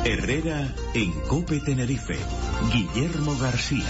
Herrera en COPE Tenerife. Guillermo García.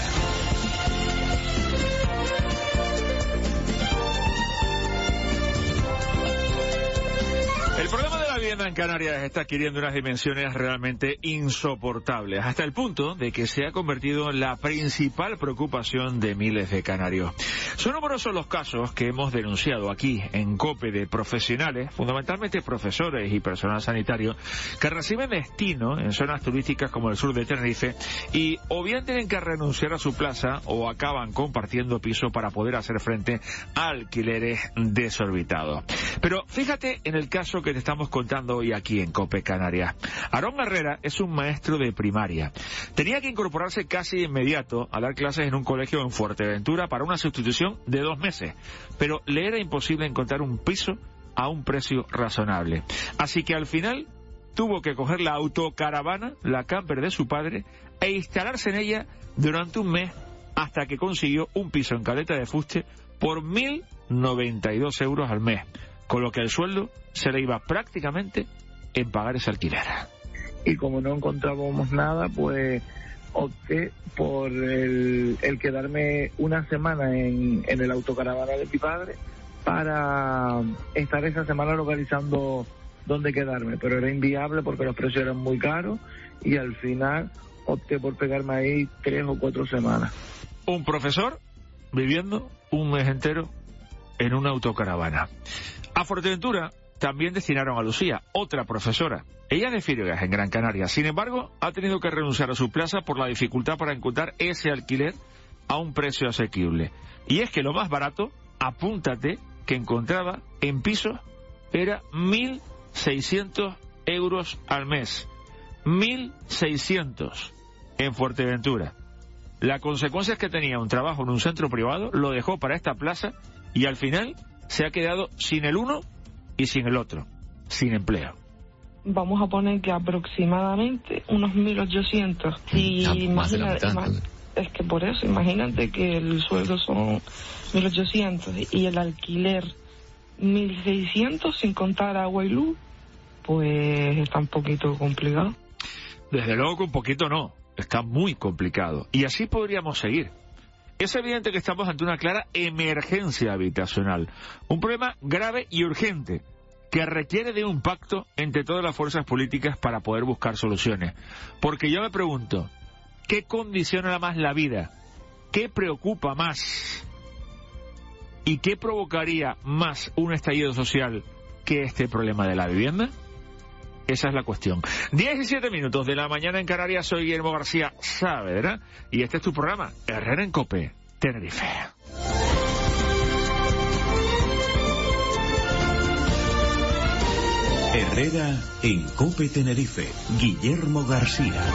El problema de la vivienda en Canarias está adquiriendo unas dimensiones realmente insoportables, hasta el punto de que se ha convertido en la principal preocupación de miles de canarios. Son numerosos los casos que hemos denunciado aquí en COPE de profesionales, fundamentalmente profesores y personal sanitario, que reciben destino en zonas turísticas como el sur de Tenerife y o bien tienen que renunciar a su plaza o acaban compartiendo piso para poder hacer frente a alquileres desorbitados. Pero fíjate en el caso que te estamos contando hoy aquí en COPE Canarias. Aarón Herrera es un maestro de primaria. Tenía que incorporarse casi de inmediato a dar clases en un colegio en Fuerteventura para una sustitución de 2 meses, pero le era imposible encontrar un piso a un precio razonable. Así que al final tuvo que coger la autocaravana, la camper de su padre, e instalarse en ella durante un mes hasta que consiguió un piso en Caleta de Fuste por 1.092 euros al mes, con lo que el sueldo se le iba prácticamente en pagar ese alquiler. Y como no encontrábamos nada, pues opté por el quedarme una semana en el autocaravana de mi padre para estar esa semana localizando dónde quedarme, pero era inviable porque los precios eran muy caros y al final opté por pegarme ahí 3 o 4 semanas. Un profesor viviendo un mes entero en una autocaravana. A Fuerteventura también destinaron a Lucía, otra profesora. Ella es de Figueras, en Gran Canaria. Sin embargo, ha tenido que renunciar a su plaza por la dificultad para encontrar ese alquiler a un precio asequible. Y es que lo más barato, apúntate, que encontraba en pisos era 1.600 euros al mes. 1.600 en Fuerteventura. La consecuencia es que tenía un trabajo en un centro privado, lo dejó para esta plaza y al final se ha quedado sin el uno y sin el otro, sin empleo. Vamos a poner que aproximadamente unos 1.800. Y es que por eso, imagínate que el sueldo son 1.800 y el alquiler 1.600 sin contar agua y luz, pues está un poquito complicado. Desde luego que un poquito no, está muy complicado. Y así podríamos seguir. Es evidente que estamos ante una clara emergencia habitacional, un problema grave y urgente que requiere de un pacto entre todas las fuerzas políticas para poder buscar soluciones. Porque yo me pregunto, ¿qué condiciona más la vida? ¿Qué preocupa más? ¿Y qué provocaría más un estallido social que este problema de la vivienda? Esa es la cuestión. 17 minutos de la mañana en Canarias. Soy Guillermo García Saavedra y este es tu programa Herrera en COPE Tenerife. Herrera en COPE Tenerife. Guillermo García.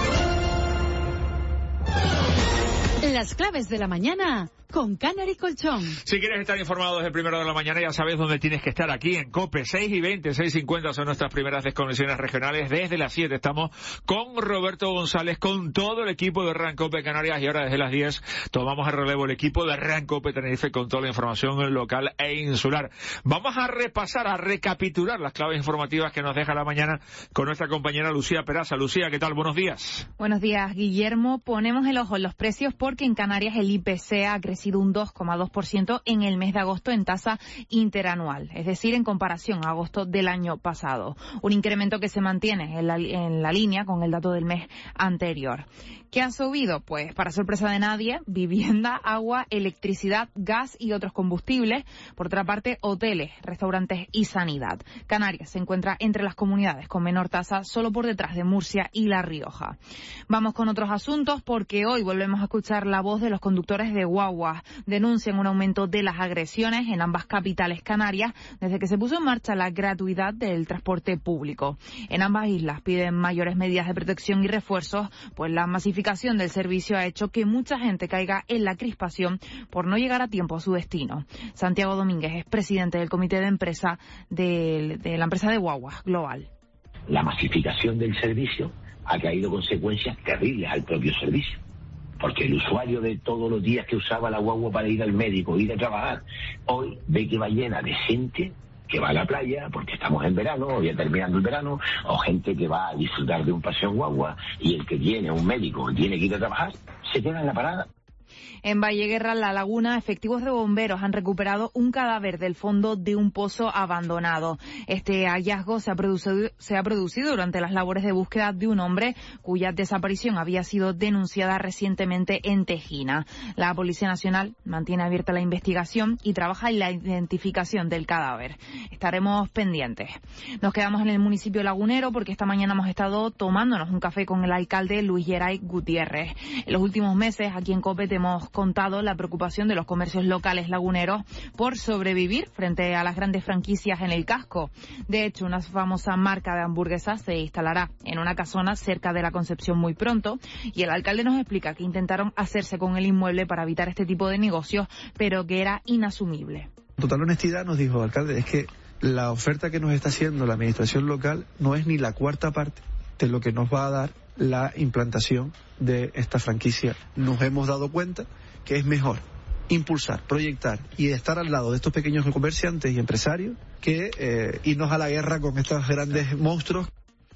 Las claves de la mañana con Canary Colchón. Si quieres estar informado desde primero de la mañana, ya sabes dónde tienes que estar, aquí en COPE. 6:20, 6:50 son nuestras primeras desconexiones regionales. Desde las 7 estamos con Roberto González, con todo el equipo de RAN COPE Canarias, y ahora desde las 10 tomamos el relevo el equipo de RAN COPE Tenerife con toda la información local e insular. Vamos a repasar, a recapitular las claves informativas que nos deja la mañana con nuestra compañera Lucía Peraza. Lucía, ¿qué tal? Buenos días. Buenos días, Guillermo. Ponemos el ojo en los precios porque en Canarias el IPC ha crecido un 2,2% en el mes de agosto en tasa interanual, es decir, en comparación a agosto del año pasado. Un incremento que se mantiene en la línea con el dato del mes anterior. ¿Qué ha subido? Pues, para sorpresa de nadie, vivienda, agua, electricidad, gas y otros combustibles. Por otra parte, hoteles, restaurantes y sanidad. Canarias se encuentra entre las comunidades con menor tasa, solo por detrás de Murcia y La Rioja. Vamos con otros asuntos porque hoy volvemos a escuchar la voz de los conductores de guaguas. Denuncian un aumento de las agresiones en ambas capitales canarias desde que se puso en marcha la gratuidad del transporte público. En ambas islas piden mayores medidas de protección y refuerzos, pues la masificación del servicio ha hecho que mucha gente caiga en la crispación por no llegar a tiempo a su destino. Santiago Domínguez es presidente del comité de empresa de la empresa de guaguas Global. La masificación del servicio ha traído consecuencias terribles al propio servicio, porque el usuario de todos los días que usaba la guagua para ir al médico, ir a trabajar, hoy ve que va llena de gente que va a la playa porque estamos en verano o ya terminando el verano, o gente que va a disfrutar de un paseo en guagua, y el que tiene un médico tiene que ir a trabajar, se queda en la parada. En Valleguerra, La Laguna, efectivos de bomberos han recuperado un cadáver del fondo de un pozo abandonado. Este hallazgo se ha producido durante las labores de búsqueda de un hombre cuya desaparición había sido denunciada recientemente en Tejina. La Policía Nacional mantiene abierta la investigación y trabaja en la identificación del cadáver. Estaremos pendientes. Nos quedamos en el municipio lagunero porque esta mañana hemos estado tomándonos un café con el alcalde Luis Geray Gutiérrez. En los últimos meses, aquí en COPE hemos contado la preocupación de los comercios locales laguneros por sobrevivir frente a las grandes franquicias en el casco. De hecho, una famosa marca de hamburguesas se instalará en una casona cerca de la Concepción muy pronto, y el alcalde nos explica que intentaron hacerse con el inmueble para evitar este tipo de negocios, pero que era inasumible. Total honestidad nos dijo, alcalde, es que la oferta que nos está haciendo la administración local no es ni la cuarta parte de lo que nos va a dar la implantación de esta franquicia. Nos hemos dado cuenta que es mejor impulsar, proyectar y estar al lado de estos pequeños comerciantes y empresarios que irnos a la guerra con estos grandes monstruos.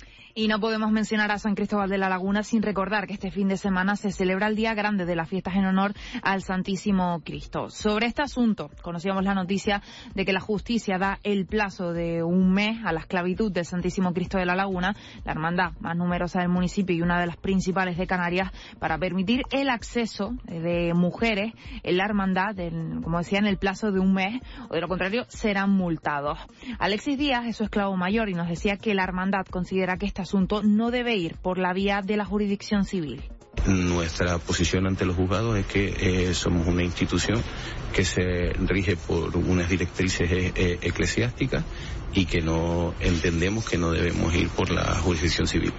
Y no podemos mencionar a San Cristóbal de la Laguna sin recordar que este fin de semana se celebra el Día Grande de las Fiestas en honor al Santísimo Cristo. Sobre este asunto, conocíamos la noticia de que la justicia da el plazo de un mes a la esclavitud del Santísimo Cristo de la Laguna, la hermandad más numerosa del municipio y una de las principales de Canarias, para permitir el acceso de mujeres en la hermandad, como decía, en el plazo de un mes, o de lo contrario serán multados. Alexis Díaz es su esclavo mayor y nos decía que la hermandad considera que este asunto no debe ir por la vía de la jurisdicción civil. Nuestra posición ante los juzgados es que somos una institución que se rige por unas directrices eclesiásticas y que no entendemos que no debemos ir por la jurisdicción civil.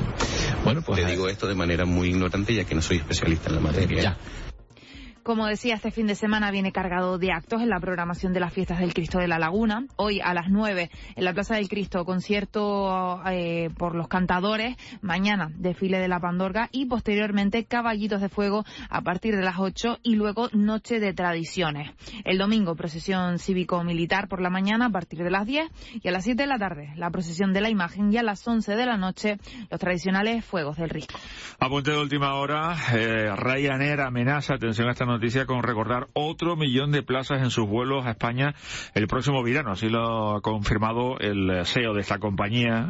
Bueno, pues te digo esto de manera muy ignorante, ya que no soy especialista en la materia. Ya. Como decía, este fin de semana viene cargado de actos en la programación de las fiestas del Cristo de la Laguna. Hoy a las 9 en la Plaza del Cristo, concierto por los cantadores. Mañana desfile de la Pandorga y posteriormente caballitos de fuego a partir de las 8 y luego noche de tradiciones. El domingo procesión cívico-militar por la mañana a partir de las 10 y a las 7 de la tarde la procesión de la imagen y a las 11 de la noche los tradicionales fuegos del Risco. Apunte de última hora, Ryanair amenaza, atención a esta noticia, con recordar otro 1 millón de plazas en sus vuelos a España el próximo verano. Así lo ha confirmado el CEO de esta compañía,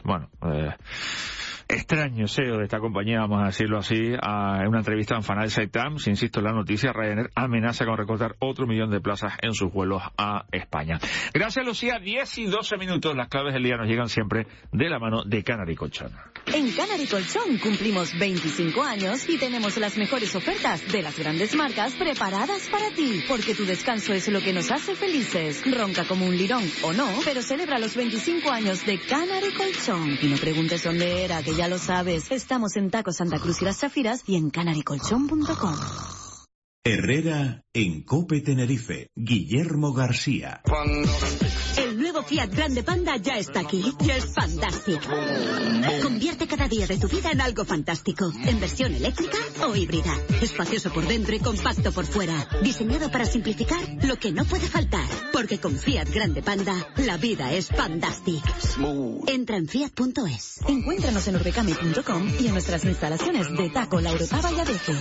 extraño CEO de esta compañía, vamos a decirlo así, en una entrevista en Financial Times. Insisto en la noticia, Ryanair amenaza con recortar otro 1 millón de plazas en sus vuelos a España. Gracias, Lucía. 10 y 12 minutos. Las claves del día nos llegan siempre de la mano de Canary Colchón. En Canary Colchón cumplimos 25 años y tenemos las mejores ofertas de las grandes marcas preparadas para ti, porque tu descanso es lo que nos hace felices. Ronca como un lirón o no, pero celebra los 25 años de Canary Colchón. Y no preguntes dónde era, que ya lo sabes. Estamos en Taco Santa Cruz y Las Zafiras y en canarycolchón.com. Herrera en COPE Tenerife. Guillermo García. El nuevo Fiat Grande Panda ya está aquí y es fantástico. Convierte cada día de tu vida en algo fantástico. En versión eléctrica o híbrida. Espacioso por dentro y compacto por fuera. Diseñado para simplificar lo que no puede faltar. Porque con Fiat Grande Panda, la vida es fantástica. Entra en fiat.es. Encuéntranos en urbecame.com y en nuestras instalaciones de Taco, La Orotava y Adeje.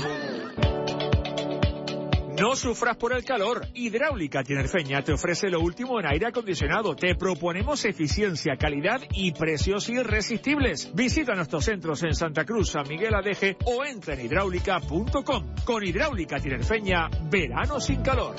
No sufras por el calor. Hidráulica Tinerfeña te ofrece lo último en aire acondicionado. Te proponemos eficiencia, calidad y precios irresistibles. Visita nuestros centros en Santa Cruz, San Miguel Adeje o entra en hidráulica.com. Con Hidráulica Tinerfeña, verano sin calor.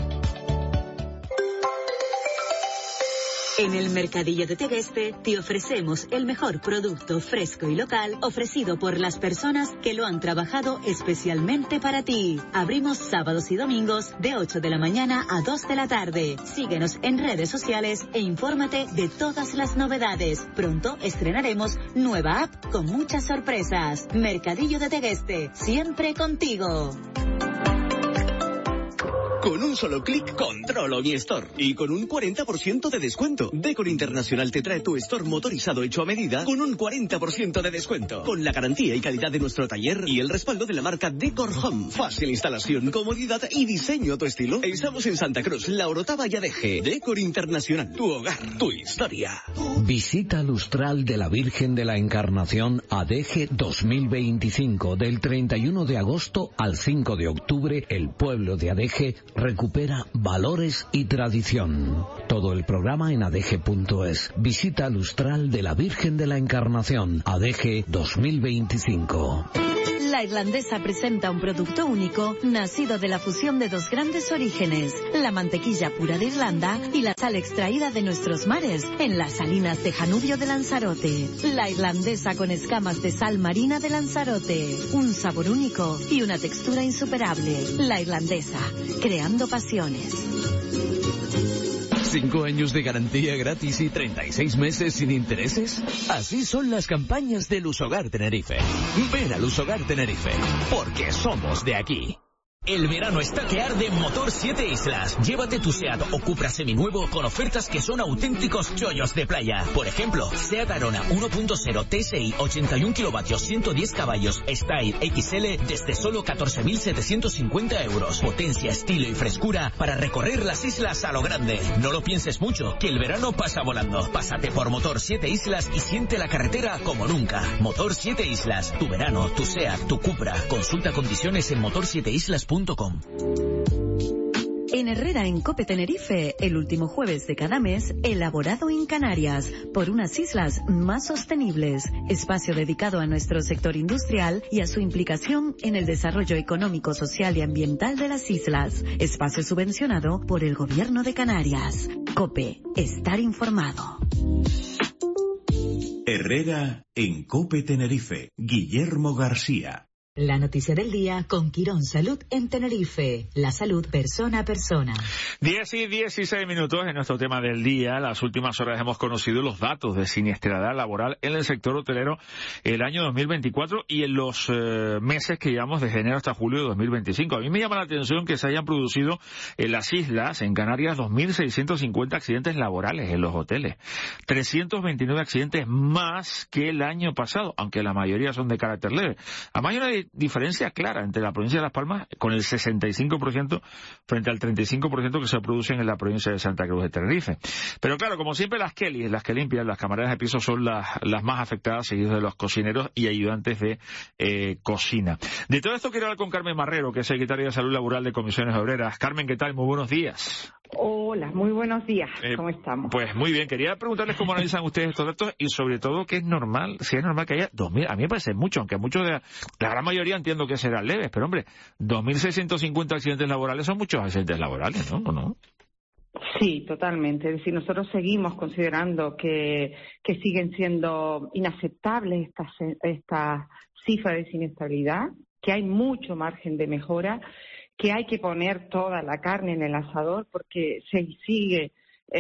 En el Mercadillo de Tegueste te ofrecemos el mejor producto fresco y local ofrecido por las personas que lo han trabajado especialmente para ti. Abrimos sábados y domingos de 8 de la mañana a 2 de la tarde. Síguenos en redes sociales e infórmate de todas las novedades. Pronto estrenaremos nueva app con muchas sorpresas. Mercadillo de Tegueste, siempre contigo. Con un solo clic controlo mi store y con un 40% de descuento. Decor Internacional te trae tu store motorizado hecho a medida con un 40% de descuento. Con la garantía y calidad de nuestro taller y el respaldo de la marca Decor Home. Fácil instalación, comodidad y diseño a tu estilo. Estamos en Santa Cruz, La Orotava y Adeje. Decor Internacional, tu hogar, tu historia. Visita lustral de la Virgen de la Encarnación Adeje 2025. Del 31 de agosto al 5 de octubre, el pueblo de Adeje recupera valores y tradición. Todo el programa en adeje.es. Visita lustral de la Virgen de la Encarnación Adeje 2025. La Irlandesa presenta un producto único nacido de la fusión de dos grandes orígenes, la mantequilla pura de Irlanda y la sal extraída de nuestros mares en las salinas de Janubio de Lanzarote. La Irlandesa con escamas de sal marina de Lanzarote, un sabor único y una textura insuperable. La Irlandesa, creando pasiones. 5 años de garantía gratis y 36 meses sin intereses. Así son las campañas de Lusogar Tenerife. Ven a Lusogar Tenerife, porque somos de aquí. El verano está que arde en Motor 7 Islas. Llévate tu SEAT o Cupra seminuevo con ofertas que son auténticos chollos de playa. Por ejemplo, SEAT Arona 1.0 TSI 81 kilovatios 110 caballos Style XL desde solo 14.750 euros. Potencia, estilo y frescura para recorrer las islas a lo grande. No lo pienses mucho, que el verano pasa volando. Pásate por Motor 7 Islas y siente la carretera como nunca. Motor 7 Islas, tu verano, tu SEAT, tu Cupra. Consulta condiciones en motor7islas.com. En Herrera, en Cope Tenerife, el último jueves de cada mes, elaborado en Canarias, por unas islas más sostenibles. Espacio dedicado a nuestro sector industrial y a su implicación en el desarrollo económico, social y ambiental de las islas. Espacio subvencionado por el Gobierno de Canarias. Cope, estar informado. Herrera en Cope Tenerife. Guillermo García. La noticia del día con Quirón Salud en Tenerife. La salud persona a persona. 10 y 16 minutos en nuestro tema del día. Las últimas horas hemos conocido los datos de siniestralidad laboral en el sector hotelero el año 2024 y en los meses que llevamos desde enero hasta julio de 2025. A mí me llama la atención que se hayan producido en las islas, en Canarias, 2.650 accidentes laborales en los hoteles. 329 accidentes más que el año pasado, aunque la mayoría son de carácter leve. Además hay una diferencia clara entre la provincia de Las Palmas, con el 65% frente al 35% que se producen en la provincia de Santa Cruz de Tenerife. Pero claro, como siempre, las que limpian, las camareras de piso son las más afectadas, seguidos de los cocineros y ayudantes de cocina. De todo esto quiero hablar con Carmen Marrero, que es secretaria de Salud Laboral de Comisiones Obreras. Carmen, ¿qué tal? Muy buenos días. Hola, muy buenos días. ¿Cómo estamos? Pues muy bien. Quería preguntarles cómo analizan ustedes estos datos y sobre todo que es normal, si es normal que haya 2.000, a mí me parece mucho, aunque muchos de la gran mayoría entiendo que serán leves, pero hombre, 2.650 accidentes laborales son muchos accidentes laborales, ¿no? ¿O no? Sí, totalmente. Es decir, nosotros seguimos considerando que siguen siendo inaceptables estas cifras de siniestralidad, que hay mucho margen de mejora, que hay que poner toda la carne en el asador porque se sigue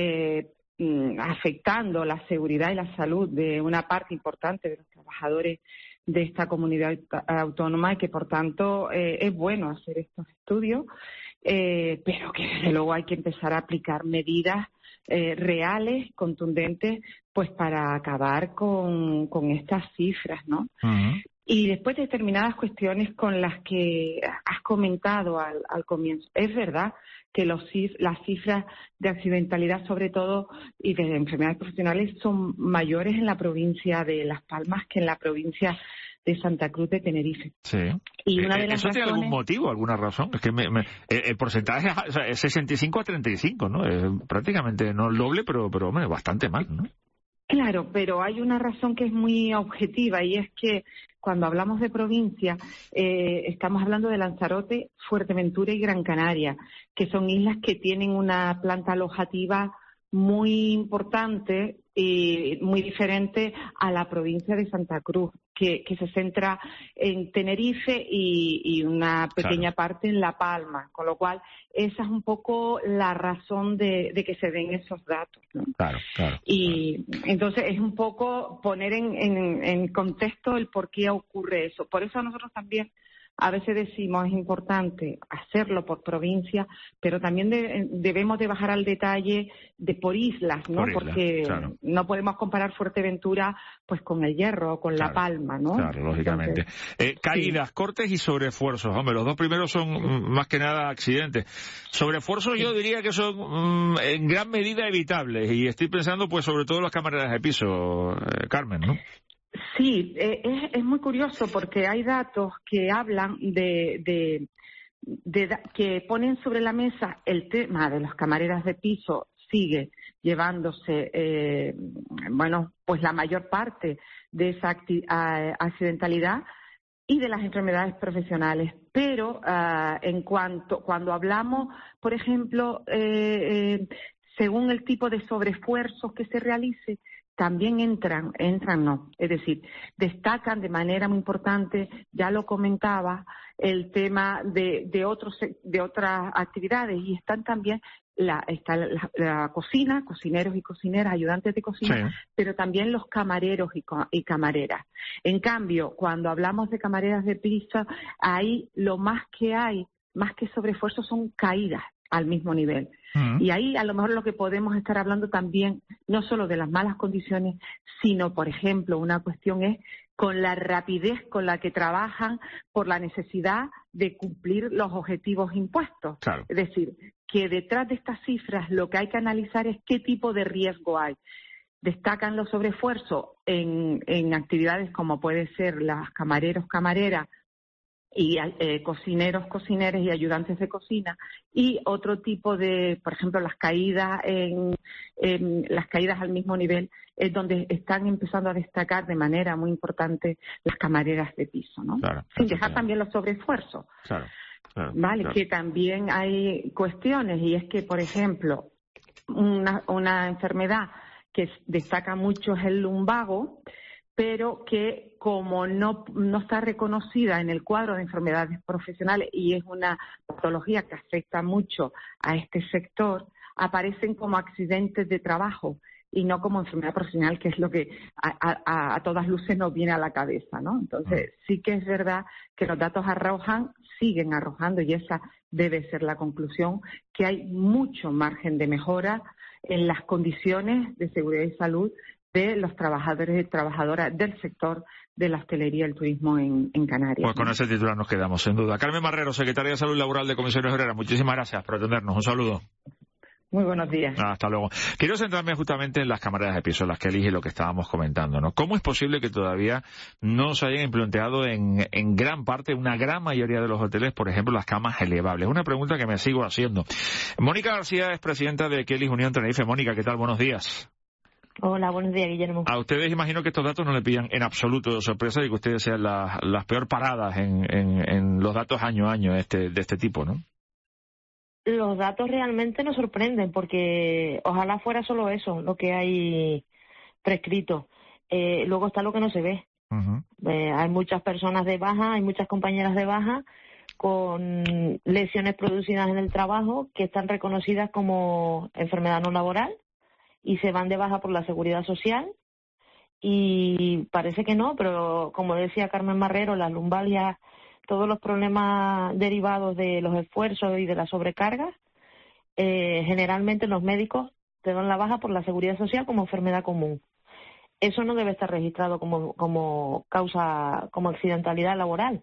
afectando la seguridad y la salud de una parte importante de los trabajadores de esta comunidad autónoma y que, por tanto, es bueno hacer estos estudios, pero que, desde luego, hay que empezar a aplicar medidas reales, contundentes, pues para acabar con estas cifras, ¿no? Uh-huh. Y después determinadas cuestiones con las que has comentado al comienzo. Es verdad que las cifras de accidentalidad, sobre todo, y de enfermedades profesionales son mayores en la provincia de Las Palmas que en la provincia de Santa Cruz de Tenerife. Sí. Y una de las ¿Eso tiene algún motivo, alguna razón? Es que el porcentaje es 65 a 35, ¿no? Prácticamente no el doble, pero hombre, bastante mal, ¿no? Claro, pero hay una razón que es muy objetiva y es que cuando hablamos de provincia estamos hablando de Lanzarote, Fuerteventura y Gran Canaria, que son islas que tienen una planta alojativa muy importante y muy diferente a la provincia de Santa Cruz, que se centra en Tenerife y una pequeña parte en La Palma, con lo cual esa es un poco la razón de que se den esos datos, ¿no? Claro. Y entonces es un poco poner en contexto el por qué ocurre eso. Por eso nosotros también A veces decimos es importante hacerlo por provincia, pero también debemos de bajar al detalle de por islas, ¿no? Porque claro, no podemos comparar Fuerteventura pues con El Hierro o con La Palma, ¿no? Claro, lógicamente. Caídas, cortes y sobreesfuerzos. Hombre, los dos primeros son más que nada accidentes. Sobreesfuerzos yo diría que son en gran medida evitables, y estoy pensando pues sobre todo en las camareras de piso, Carmen, ¿no? Sí, es muy curioso porque hay datos que hablan que ponen sobre la mesa el tema de las camareras de piso. Sigue llevándose, pues la mayor parte de esa accidentalidad y de las enfermedades profesionales. Pero cuando hablamos, por ejemplo, según el tipo de sobreesfuerzos que se realice, también entran, es decir, destacan de manera muy importante, ya lo comentaba, el tema de otras actividades, y están también la cocina, cocineros y cocineras, ayudantes de cocina, sí, pero también los camareros y camareras. En cambio, cuando hablamos de camareras de piso, ahí lo más que hay, más que sobreesfuerzos, son caídas al mismo nivel. Y ahí a lo mejor lo que podemos estar hablando también, no solo de las malas condiciones, sino, por ejemplo, una cuestión es con la rapidez con la que trabajan por la necesidad de cumplir los objetivos impuestos. Claro. Es decir, que detrás de estas cifras lo que hay que analizar es qué tipo de riesgo hay. Destacan los sobreesfuerzos en actividades como puede ser las camareros, camareras, y cocineros, cocineras y ayudantes de cocina, y otro tipo de, por ejemplo, las caídas las caídas al mismo nivel es donde están empezando a destacar de manera muy importante las camareras de piso, ¿no? Claro, sin dejar también los sobreesfuerzos. Claro, vale, claro. Que también hay cuestiones, y es que, por ejemplo, una enfermedad que destaca mucho es el lumbago, pero que como no está reconocida en el cuadro de enfermedades profesionales y es una patología que afecta mucho a este sector, aparecen como accidentes de trabajo y no como enfermedad profesional, que es lo que a todas luces nos viene a la cabeza, ¿no? Entonces, sí que es verdad que los datos siguen arrojando, y esa debe ser la conclusión, que hay mucho margen de mejora en las condiciones de seguridad y salud de los trabajadores y trabajadoras del sector de la hostelería y el turismo en Canarias. Pues con ese titular nos quedamos, sin duda. Carmen Marrero, secretaria de Salud Laboral de Comisiones Obreras, muchísimas gracias por atendernos. Un saludo. Muy buenos días. Hasta luego. Quiero centrarme justamente en las camareras de piso, las que elige lo que estábamos comentando, ¿no? ¿Cómo es posible que todavía no se hayan implementado en gran parte, una gran mayoría de los hoteles, por ejemplo, las camas elevables? Una pregunta que me sigo haciendo. Mónica García es presidenta de Kellys Unión Tenerife. Mónica, ¿qué tal? Buenos días. Hola, buenos días, Guillermo. A ustedes imagino que estos datos no le pillan en absoluto de sorpresa y que ustedes sean las peor paradas en los datos año a año de este tipo, ¿no? Los datos realmente nos sorprenden porque ojalá fuera solo eso lo que hay prescrito. Luego está lo que no se ve. Hay muchas personas de baja, hay muchas compañeras de baja con lesiones producidas en el trabajo que están reconocidas como enfermedad no laboral y se van de baja por la Seguridad Social, y parece que no, pero como decía Carmen Marrero, las lumbalgias, todos los problemas derivados de los esfuerzos y de las sobrecargas, generalmente los médicos te dan la baja por la Seguridad Social como enfermedad común. Eso no debe estar registrado como causa, como accidentalidad laboral.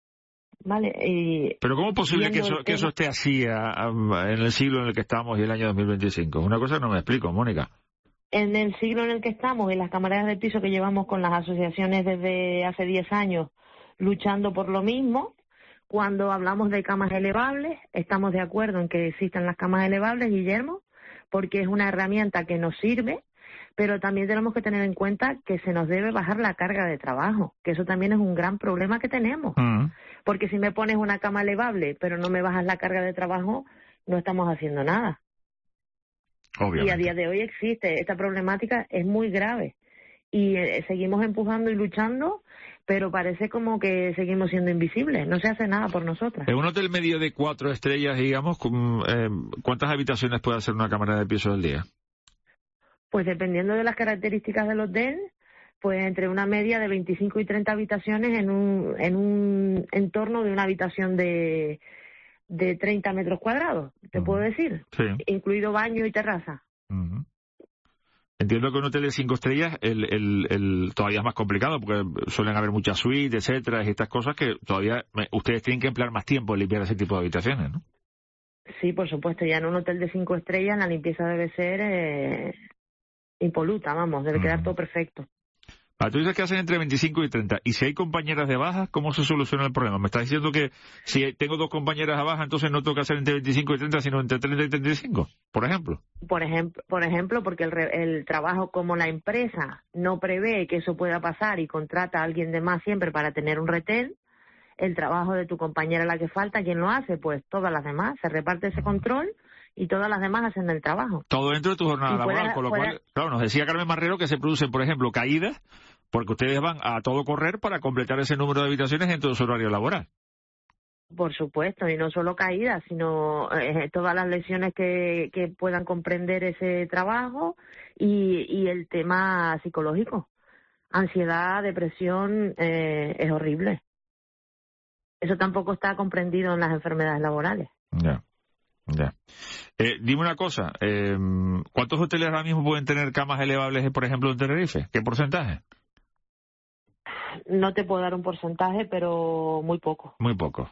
¿Vale? Pero ¿cómo es posible que eso esté así en el siglo en el que estamos y el año 2025? Una cosa que no me explico, Mónica. En el siglo en el que estamos y las camareras de piso que llevamos con las asociaciones desde hace 10 años luchando por lo mismo, cuando hablamos de camas elevables, estamos de acuerdo en que existan las camas elevables, Guillermo, porque es una herramienta que nos sirve, pero también tenemos que tener en cuenta que se nos debe bajar la carga de trabajo, que eso también es un gran problema que tenemos. Porque si me pones una cama elevable, pero no me bajas la carga de trabajo, no estamos haciendo nada. Obviamente. Y a día de hoy existe, esta problemática es muy grave. Y seguimos empujando y luchando, pero parece como que seguimos siendo invisibles, no se hace nada por nosotras. En un hotel medio de 4 estrellas, digamos, ¿cuántas habitaciones puede hacer una cámara de piso al día? Pues dependiendo de las características del hotel, pues entre una media de 25 y 30 habitaciones en un entorno de una habitación de 30 metros cuadrados, te puedo decir, sí, incluido baño y terraza. Entiendo que un hotel de 5 estrellas el todavía es más complicado porque suelen haber muchas suites, etcétera, y estas cosas que todavía ustedes tienen que emplear más tiempo en limpiar ese tipo de habitaciones, ¿no? Sí, por supuesto, ya en un hotel de 5 estrellas la limpieza debe ser impoluta, vamos, debe quedar todo perfecto. Tú dices que hacen entre 25 y 30. ¿Y si hay compañeras de baja, cómo se soluciona el problema? Me estás diciendo que si tengo 2 compañeras de baja, entonces no tengo que hacer entre 25 y 30, sino entre 30 y 35, por ejemplo. Por ejemplo, porque el trabajo, como la empresa no prevé que eso pueda pasar y contrata a alguien de más siempre para tener un retén, el trabajo de tu compañera, la que falta, ¿quién lo hace? Pues todas las demás. Se reparte ese control y todas las demás hacen el trabajo. Todo dentro de tu jornada laboral, con lo cual, claro, nos decía Carmen Marrero que se producen, por ejemplo, caídas, porque ustedes van a todo correr para completar ese número de habitaciones dentro de su horario laboral. Por supuesto, y no solo caídas, sino todas las lesiones que puedan comprender ese trabajo y el tema psicológico. Ansiedad, depresión, es horrible. Eso tampoco está comprendido en las enfermedades laborales. Ya. Dime una cosa, ¿cuántos hoteles ahora mismo pueden tener camas elevables, por ejemplo, en Tenerife? ¿Qué porcentaje? No te puedo dar un porcentaje, pero muy poco. Muy poco.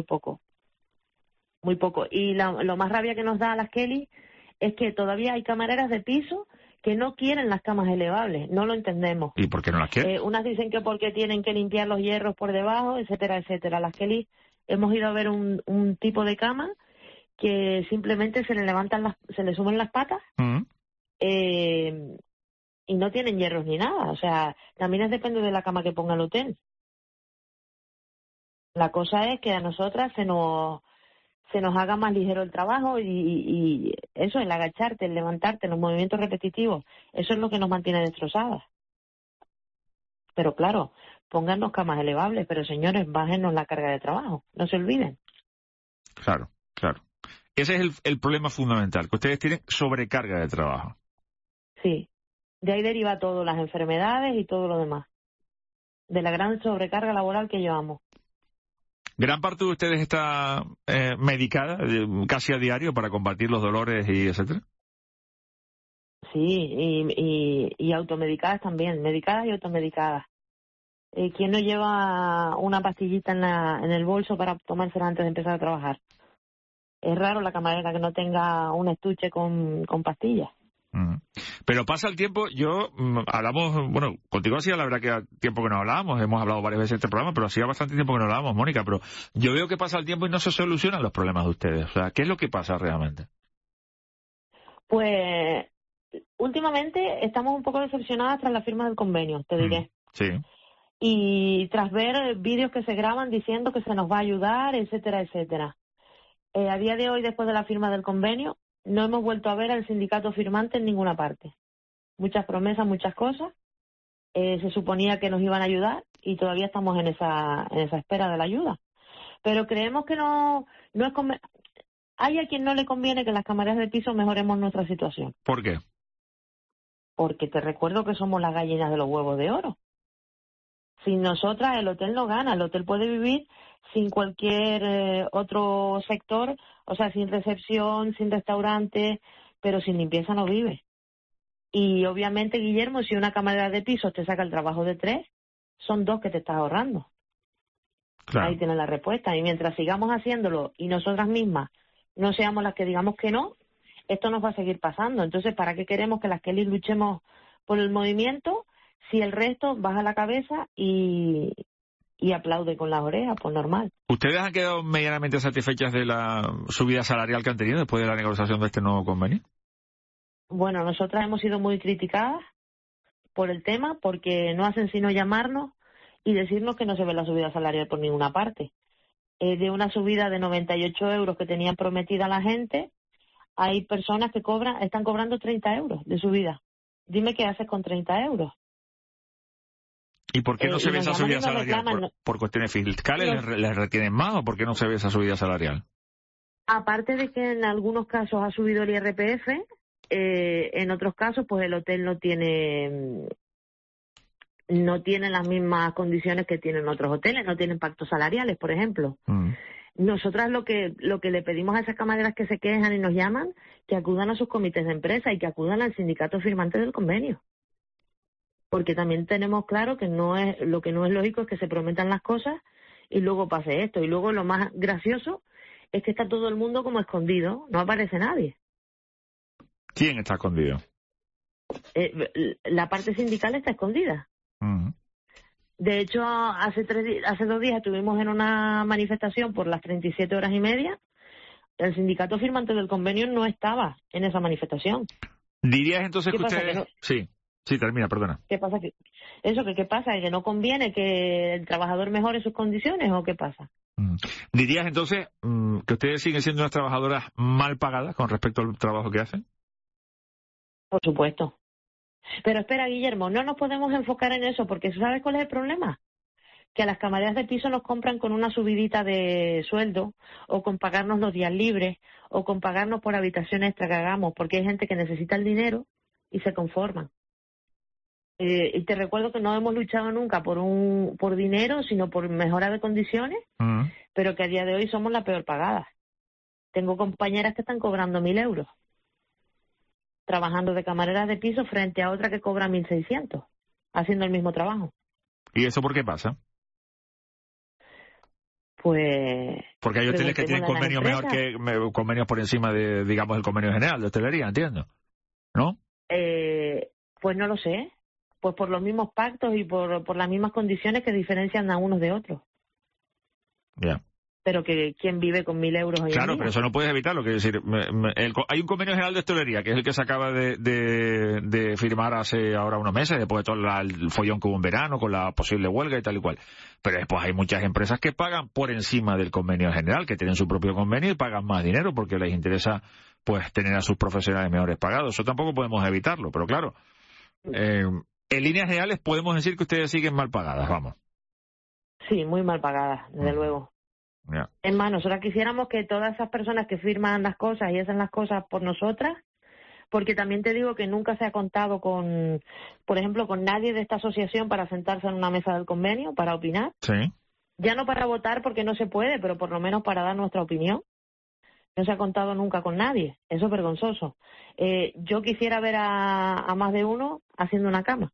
Y lo más rabia que nos da a las Kelly es que todavía hay camareras de piso que no quieren las camas elevables. No lo entendemos. ¿Y por qué no las quieren? Unas dicen que porque tienen que limpiar los hierros por debajo, etcétera, etcétera. Las Kelly hemos ido a ver un tipo de cama que simplemente se le suben las patas y no tienen hierros ni nada. O sea, también depende de la cama que ponga el hotel. La cosa es que a nosotras se nos haga más ligero el trabajo y eso, el agacharte, el levantarte, los movimientos repetitivos, eso es lo que nos mantiene destrozadas. Pero claro, póngannos camas elevables, pero señores, bájenos la carga de trabajo, no se olviden. Claro. Ese es el problema fundamental, que ustedes tienen sobrecarga de trabajo. Sí, de ahí deriva todo, las enfermedades y todo lo demás, de la gran sobrecarga laboral que llevamos. Gran parte de ustedes está medicada casi a diario para combatir los dolores y etcétera. Sí, y automedicadas también, medicadas y automedicadas. ¿Quién no lleva una pastillita en el bolso para tomársela antes de empezar a trabajar? Es raro la camarera que no tenga un estuche con pastillas. Pero pasa el tiempo, hablamos, bueno, contigo hacía la verdad que hacía tiempo que no hablábamos, hemos hablado varias veces en este programa, pero hacía bastante tiempo que no hablábamos, Mónica, pero yo veo que pasa el tiempo y no se solucionan los problemas de ustedes. O sea, ¿qué es lo que pasa realmente? Pues, últimamente estamos un poco decepcionadas tras la firma del convenio, te diré. Sí. Y tras ver vídeos que se graban diciendo que se nos va a ayudar, etcétera, etcétera. A día de hoy, después de la firma del convenio, no hemos vuelto a ver al sindicato firmante en ninguna parte. Muchas promesas, muchas cosas. Se suponía que nos iban a ayudar y todavía estamos en esa espera de la ayuda. Pero creemos que no es hay a quien no le conviene que las camareras de piso mejoremos nuestra situación. ¿Por qué? Porque te recuerdo que somos las gallinas de los huevos de oro. Sin nosotras el hotel no gana. El hotel puede vivir sin cualquier otro sector, o sea, sin recepción, sin restaurante, pero sin limpieza no vive. Y obviamente, Guillermo, si una camarera de piso te saca el trabajo de 3, son 2 que te estás ahorrando. Claro. Ahí tienes la respuesta. Y mientras sigamos haciéndolo y nosotras mismas no seamos las que digamos que no, esto nos va a seguir pasando. Entonces, ¿para qué queremos que las Kelly luchemos por el movimiento si el resto baja la cabeza y aplaude con las orejas? Pues normal. ¿Ustedes han quedado medianamente satisfechas de la subida salarial que han tenido después de la negociación de este nuevo convenio? Bueno, nosotras hemos sido muy criticadas por el tema porque no hacen sino llamarnos y decirnos que no se ve la subida salarial por ninguna parte. De una subida de 98 euros que tenían prometida la gente, hay personas que están cobrando 30 euros de subida. Dime qué haces con 30 euros. ¿Y por qué no se ve esa subida salarial? ¿Por cuestiones fiscales les retienen más o por qué no se ve esa subida salarial? Aparte de que en algunos casos ha subido el IRPF, en otros casos pues el hotel no tiene no tienen las mismas condiciones que tienen otros hoteles, no tienen pactos salariales, por ejemplo. Nosotras lo que le pedimos a esas camareras que se quejan y nos llaman, que acudan a sus comités de empresa y que acudan al sindicato firmante del convenio. Porque también tenemos claro que lo que no es lógico es que se prometan las cosas y luego pase esto. Y luego lo más gracioso es que está todo el mundo como escondido, no aparece nadie. ¿Quién está escondido? La parte sindical está escondida. De hecho, hace 2 días estuvimos en una manifestación por las 37 horas y media. El sindicato firmante del convenio no estaba en esa manifestación. ¿Dirías entonces que ustedes...? Sí, termina, perdona. ¿Qué pasa? ¿Qué pasa? ¿Que no conviene que el trabajador mejore sus condiciones o qué pasa? ¿Dirías entonces que ustedes siguen siendo unas trabajadoras mal pagadas con respecto al trabajo que hacen? Por supuesto. Pero espera, Guillermo, no nos podemos enfocar en eso, porque ¿sabes cuál es el problema? Que a las camareras de piso nos compran con una subidita de sueldo, o con pagarnos los días libres, o con pagarnos por habitación extra que hagamos, porque hay gente que necesita el dinero y se conforman. Y te recuerdo que no hemos luchado nunca por dinero, sino por mejora de condiciones, pero que a día de hoy somos la peor pagada. Tengo compañeras que están cobrando 1.000 euros. Trabajando de camareras de piso frente a otra que cobra 1.600, haciendo el mismo trabajo. ¿Y eso por qué pasa? Pues... Porque hay hoteles que tienen convenios convenios por encima de, digamos, el convenio general de hostelería, entiendo, ¿no? Pues no lo sé. Pues por los mismos pactos y por las mismas condiciones que diferencian a unos de otros. Ya. Pero que ¿quién vive con 1.000 euros hoy en día? Claro, pero eso no puedes evitarlo. Quiero decir, hay un convenio general de hostelería, que es el que se acaba de firmar hace ahora unos meses, después de todo el follón que hubo en verano, con la posible huelga y tal y cual. Pero después hay muchas empresas que pagan por encima del convenio general, que tienen su propio convenio y pagan más dinero porque les interesa pues tener a sus profesionales mejores pagados. Eso tampoco podemos evitarlo, pero claro, en líneas generales podemos decir que ustedes siguen mal pagadas, vamos. Sí, muy mal pagadas, desde luego. Yeah. Es más, nosotras quisiéramos que todas esas personas que firman las cosas y hacen las cosas por nosotras, porque también te digo que nunca se ha contado con, por ejemplo, con nadie de esta asociación para sentarse en una mesa del convenio, para opinar. Sí. Ya no para votar porque no se puede, pero por lo menos para dar nuestra opinión. No se ha contado nunca con nadie. Eso es vergonzoso. Yo quisiera ver a más de uno haciendo una cama.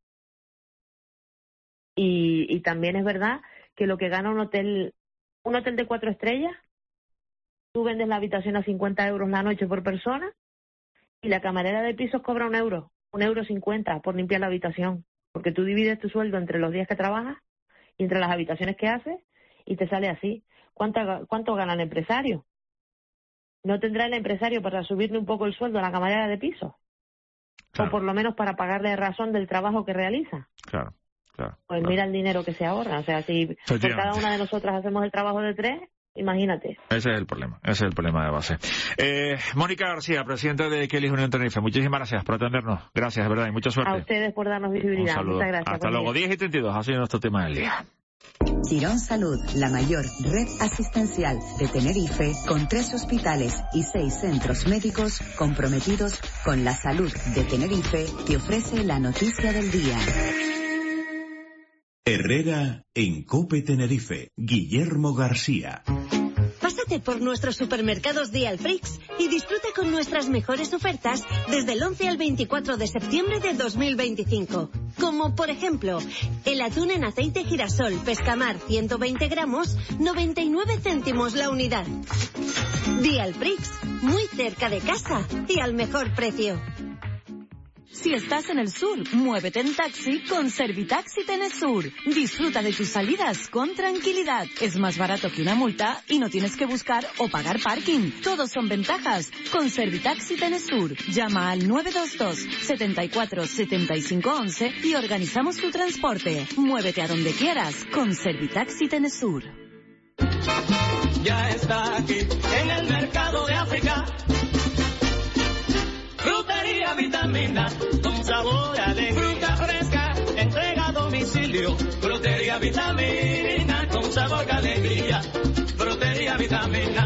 Y también es verdad que lo que gana un hotel de 4 estrellas, tú vendes la habitación a 50 euros la noche por persona y la camarera de pisos cobra 1 euro, 1,50 € por limpiar la habitación, porque tú divides tu sueldo entre los días que trabajas y entre las habitaciones que haces y te sale así. ¿Cuánto gana el empresario? ¿No tendrá el empresario para subirle un poco el sueldo a la camarera de pisos? Claro. O por lo menos para pagarle razón del trabajo que realiza. Claro. Pues mira el dinero que se ahorra. O sea, si por cada una de nosotras hacemos el trabajo de 3, imagínate. Ese es el problema de base. Mónica García, presidenta de Kelly's Unión Tenerife, muchísimas gracias por atendernos. Gracias, de verdad, y mucha suerte. A ustedes por darnos visibilidad. Un saludo. Muchas gracias. Hasta luego. 10:32, ha sido nuestro tema del día. Girón Salud, la mayor red asistencial de Tenerife, con 3 hospitales y 6 centros médicos comprometidos con la salud de Tenerife, te ofrece la noticia del día. Herrera en COPE Tenerife, Guillermo García. Pásate por nuestros supermercados Dialfrix y disfruta con nuestras mejores ofertas desde el 11 al 24 de septiembre de 2025. Como por ejemplo, el atún en aceite girasol Pescamar 120 gramos, 99 céntimos la unidad. Dialfrix, muy cerca de casa y al mejor precio. Si estás en el sur, muévete en taxi con Servitaxi Tenesur. Disfruta de tus salidas con tranquilidad. Es más barato que una multa y no tienes que buscar o pagar parking. Todos son ventajas con Servitaxi Tenesur. Llama al 922 74 75 11 y organizamos tu transporte. Muévete a donde quieras con Servitaxi Tenesur. Ya está aquí en el mercado de África. Frutería Vitamina, con sabor a de fruta fresca, entrega a domicilio. Frutería Vitamina, con sabor a alegría. Frutería Vitamina.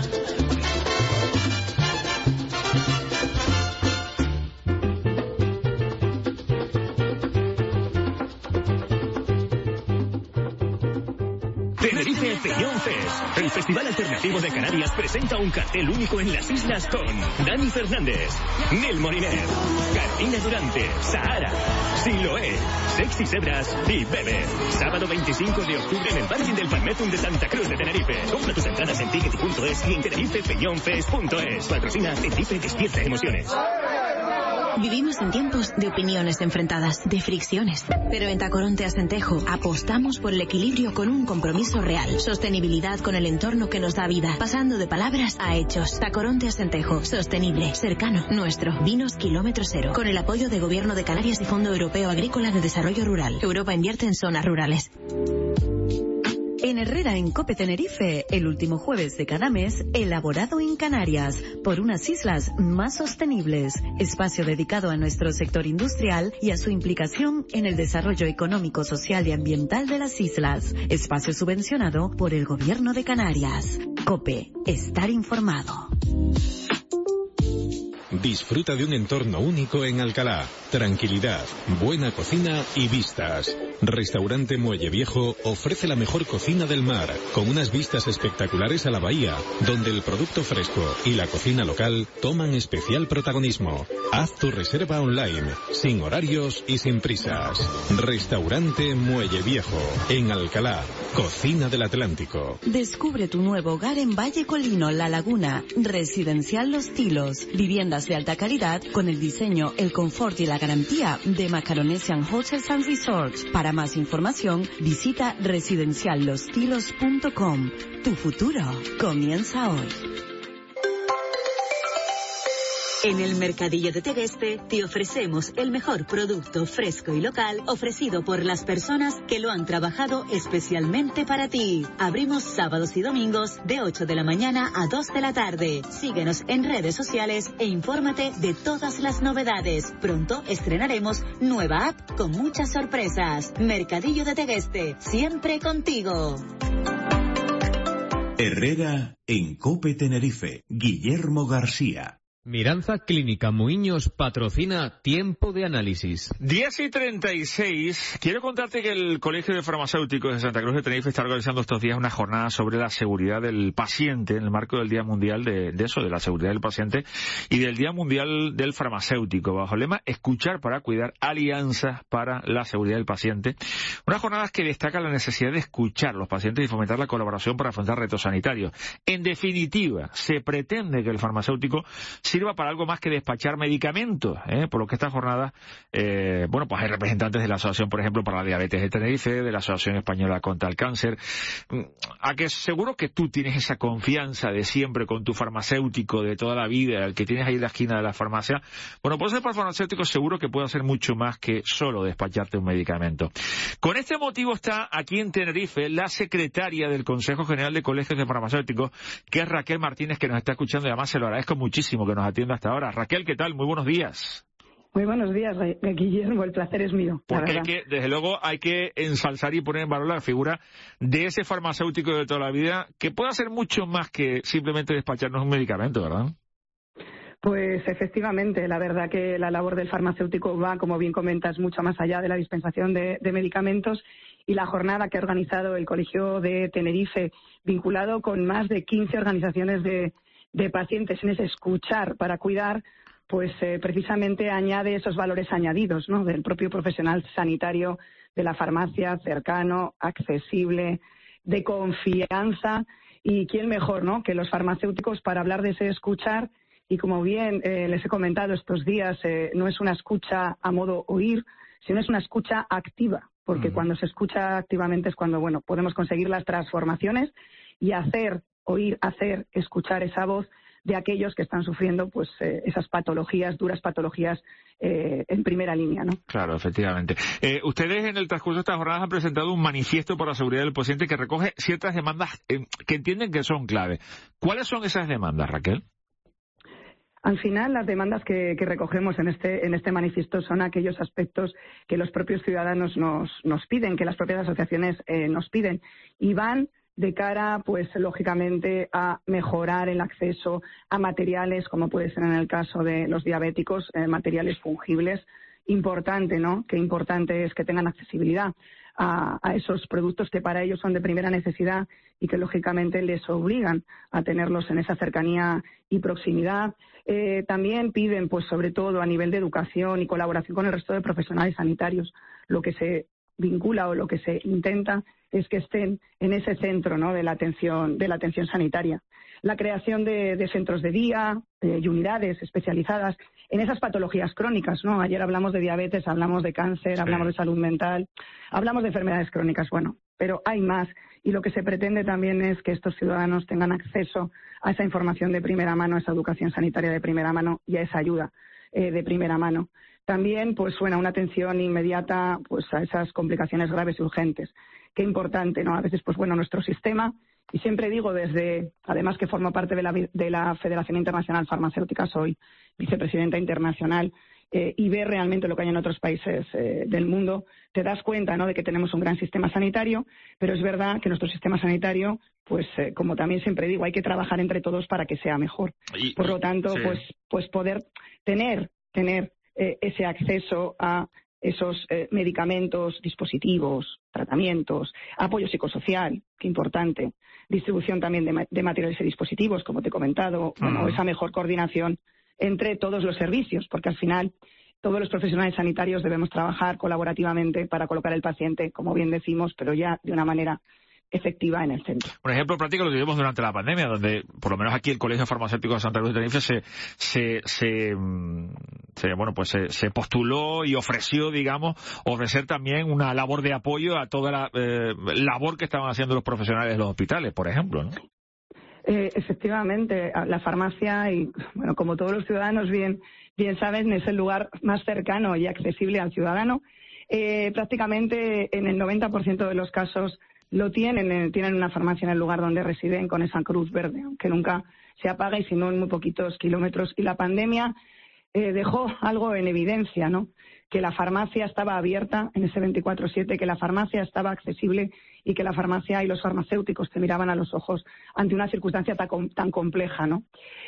Tenerife Peñón Fest. El Festival Alternativo de Canarias presenta un cartel único en las islas con Dani Fernández, Nel Moliner, Carolina Durante, Sahara, Siloé, Sexy Zebras y Bebe. Sábado 25 de octubre en el parking del Palmetum de Santa Cruz de Tenerife. Compra tus entradas en ticket.es y en tenerifepeñonfest.es. Patrocina Tenerife Despierta Emociones. Vivimos en tiempos de opiniones enfrentadas, de fricciones. Pero en Tacoronte Acentejo apostamos por el equilibrio con un compromiso real. Sostenibilidad con el entorno que nos da vida, pasando de palabras a hechos. Tacoronte Acentejo, sostenible, cercano, nuestro. Vinos kilómetro cero, con el apoyo de Gobierno de Canarias y Fondo Europeo Agrícola de Desarrollo Rural. Europa invierte en zonas rurales. En Herrera, en Cope Tenerife, el último jueves de cada mes, elaborado en Canarias, por unas islas más sostenibles. Espacio dedicado a nuestro sector industrial y a su implicación en el desarrollo económico, social y ambiental de las islas. Espacio subvencionado por el Gobierno de Canarias. Cope, estar informado. Disfruta de un entorno único en Alcalá. Tranquilidad, buena cocina y vistas. Restaurante Muelle Viejo ofrece la mejor cocina del mar, con unas vistas espectaculares a la bahía, donde el producto fresco y la cocina local toman especial protagonismo. Haz tu reserva online, sin horarios y sin prisas. Restaurante Muelle Viejo, en Alcalá, cocina del Atlántico. Descubre tu nuevo hogar en Valle Colino, La Laguna. Residencial Los Tilos. Viviendas de alta calidad con el diseño, el confort y la garantía de Macaronesian Hotels and Resorts. Para más información, visita residenciallostilos.com. Tu futuro comienza hoy. En el Mercadillo de Tegueste te ofrecemos el mejor producto fresco y local ofrecido por las personas que lo han trabajado especialmente para ti. Abrimos sábados y domingos de 8 de la mañana a 2 de la tarde. Síguenos en redes sociales e infórmate de todas las novedades. Pronto estrenaremos nueva app con muchas sorpresas. Mercadillo de Tegueste, siempre contigo. Herrera en Cope Tenerife. Guillermo García. Miranza Clínica Muiños patrocina Tiempo de Análisis. 10:36. Quiero contarte que el Colegio de Farmacéuticos de Santa Cruz de Tenerife está organizando estos días una jornada sobre la seguridad del paciente en el marco del Día Mundial de la seguridad del paciente y del Día Mundial del Farmacéutico, bajo el lema Escuchar para cuidar, alianzas para la seguridad del paciente. Una jornada que destaca la necesidad de escuchar a los pacientes y fomentar la colaboración para afrontar retos sanitarios. En definitiva, se pretende que el farmacéutico sirva para algo más que despachar medicamentos, por lo que esta jornada, pues hay representantes de la Asociación, por ejemplo, para la Diabetes de Tenerife, de la Asociación Española contra el Cáncer, a que seguro que tú tienes esa confianza de siempre con tu farmacéutico de toda la vida, el que tienes ahí en la esquina de la farmacia. Bueno, pues el farmacéutico seguro que puede hacer mucho más que solo despacharte un medicamento. Con este motivo está aquí en Tenerife la secretaria del Consejo General de Colegios de Farmacéuticos, que es Raquel Martínez, que nos está escuchando y además se lo agradezco muchísimo que nos atienda hasta ahora. Raquel, ¿qué tal? Muy buenos días. Muy buenos días, Guillermo, el placer es mío. Porque desde luego hay que ensalzar y poner en valor la figura de ese farmacéutico de toda la vida, que puede hacer mucho más que simplemente despacharnos un medicamento, ¿verdad? Pues efectivamente, la verdad que la labor del farmacéutico va, como bien comentas, mucho más allá de la dispensación de medicamentos, y la jornada que ha organizado el Colegio de Tenerife, vinculado con más de 15 organizaciones de pacientes en ese escuchar para cuidar, pues precisamente añade esos valores añadidos, ¿no?, del propio profesional sanitario de la farmacia, cercano, accesible, de confianza, y quién mejor, ¿no?, que los farmacéuticos para hablar de ese escuchar. Y como bien les he comentado estos días, no es una escucha a modo oír, sino es una escucha activa, porque cuando se escucha activamente es cuando, podemos conseguir las transformaciones y hacer, oír, hacer, escuchar esa voz de aquellos que están sufriendo pues esas patologías, duras patologías en primera línea, ¿no? Claro, efectivamente. Ustedes en el transcurso de estas jornadas han presentado un manifiesto por la seguridad del paciente que recoge ciertas demandas que entienden que son clave. ¿Cuáles son esas demandas, Raquel? Al final, las demandas que recogemos en este manifiesto son aquellos aspectos que los propios ciudadanos nos piden, que las propias asociaciones nos piden, y van de cara, pues lógicamente, a mejorar el acceso a materiales, como puede ser en el caso de los diabéticos, materiales fungibles. Importante, ¿no? Qué importante es que tengan accesibilidad. a esos productos que para ellos son de primera necesidad y que lógicamente les obligan a tenerlos en esa cercanía y proximidad. También piden, pues sobre todo a nivel de educación y colaboración con el resto de profesionales sanitarios, lo que se vincula o lo que se intenta es que estén en ese centro, ¿no?, de la atención sanitaria. La creación de centros de día y unidades especializadas en esas patologías crónicas, ¿no? Ayer hablamos de diabetes, hablamos de cáncer, hablamos de salud mental, hablamos de enfermedades crónicas, bueno, pero hay más. Y lo que se pretende también es que estos ciudadanos tengan acceso a esa información de primera mano, a esa educación sanitaria de primera mano y a esa ayuda de primera mano. También, pues, suena una atención inmediata, pues, a esas complicaciones graves y urgentes. Qué importante, ¿no? A veces, pues, bueno, nuestro sistema, y siempre digo además que formo parte de la Federación Internacional Farmacéutica, soy vicepresidenta internacional, y ver realmente lo que hay en otros países del mundo, te das cuenta, ¿no?, de que tenemos un gran sistema sanitario, pero es verdad que nuestro sistema sanitario, pues, como también siempre digo, hay que trabajar entre todos para que sea mejor. Por lo tanto, sí, pues poder tener ese acceso a esos medicamentos, dispositivos, tratamientos, apoyo psicosocial, qué importante, distribución también de materiales y dispositivos, como te he comentado, bueno, esa mejor coordinación entre todos los servicios, porque al final todos los profesionales sanitarios debemos trabajar colaborativamente para colocar al paciente, como bien decimos, pero ya de una manera efectiva en el centro. Un ejemplo práctico lo tuvimos durante la pandemia, donde por lo menos aquí el Colegio Farmacéutico de Santa Cruz de Tenerife se postuló y ofreció, digamos, ofrecer también una labor de apoyo a toda la labor que estaban haciendo los profesionales de los hospitales, por ejemplo, ¿no? Efectivamente, la farmacia, y bueno, como todos los ciudadanos bien saben, es el lugar más cercano y accesible al ciudadano. Prácticamente en el 90% de los casos tienen una farmacia en el lugar donde residen con esa cruz verde, aunque nunca se apaga y si no en muy poquitos kilómetros. Y la pandemia dejó algo en evidencia, ¿no? Que la farmacia estaba abierta en ese 24/7, que la farmacia estaba accesible y que la farmacia y los farmacéuticos te miraban a los ojos ante una circunstancia tan compleja, ¿no?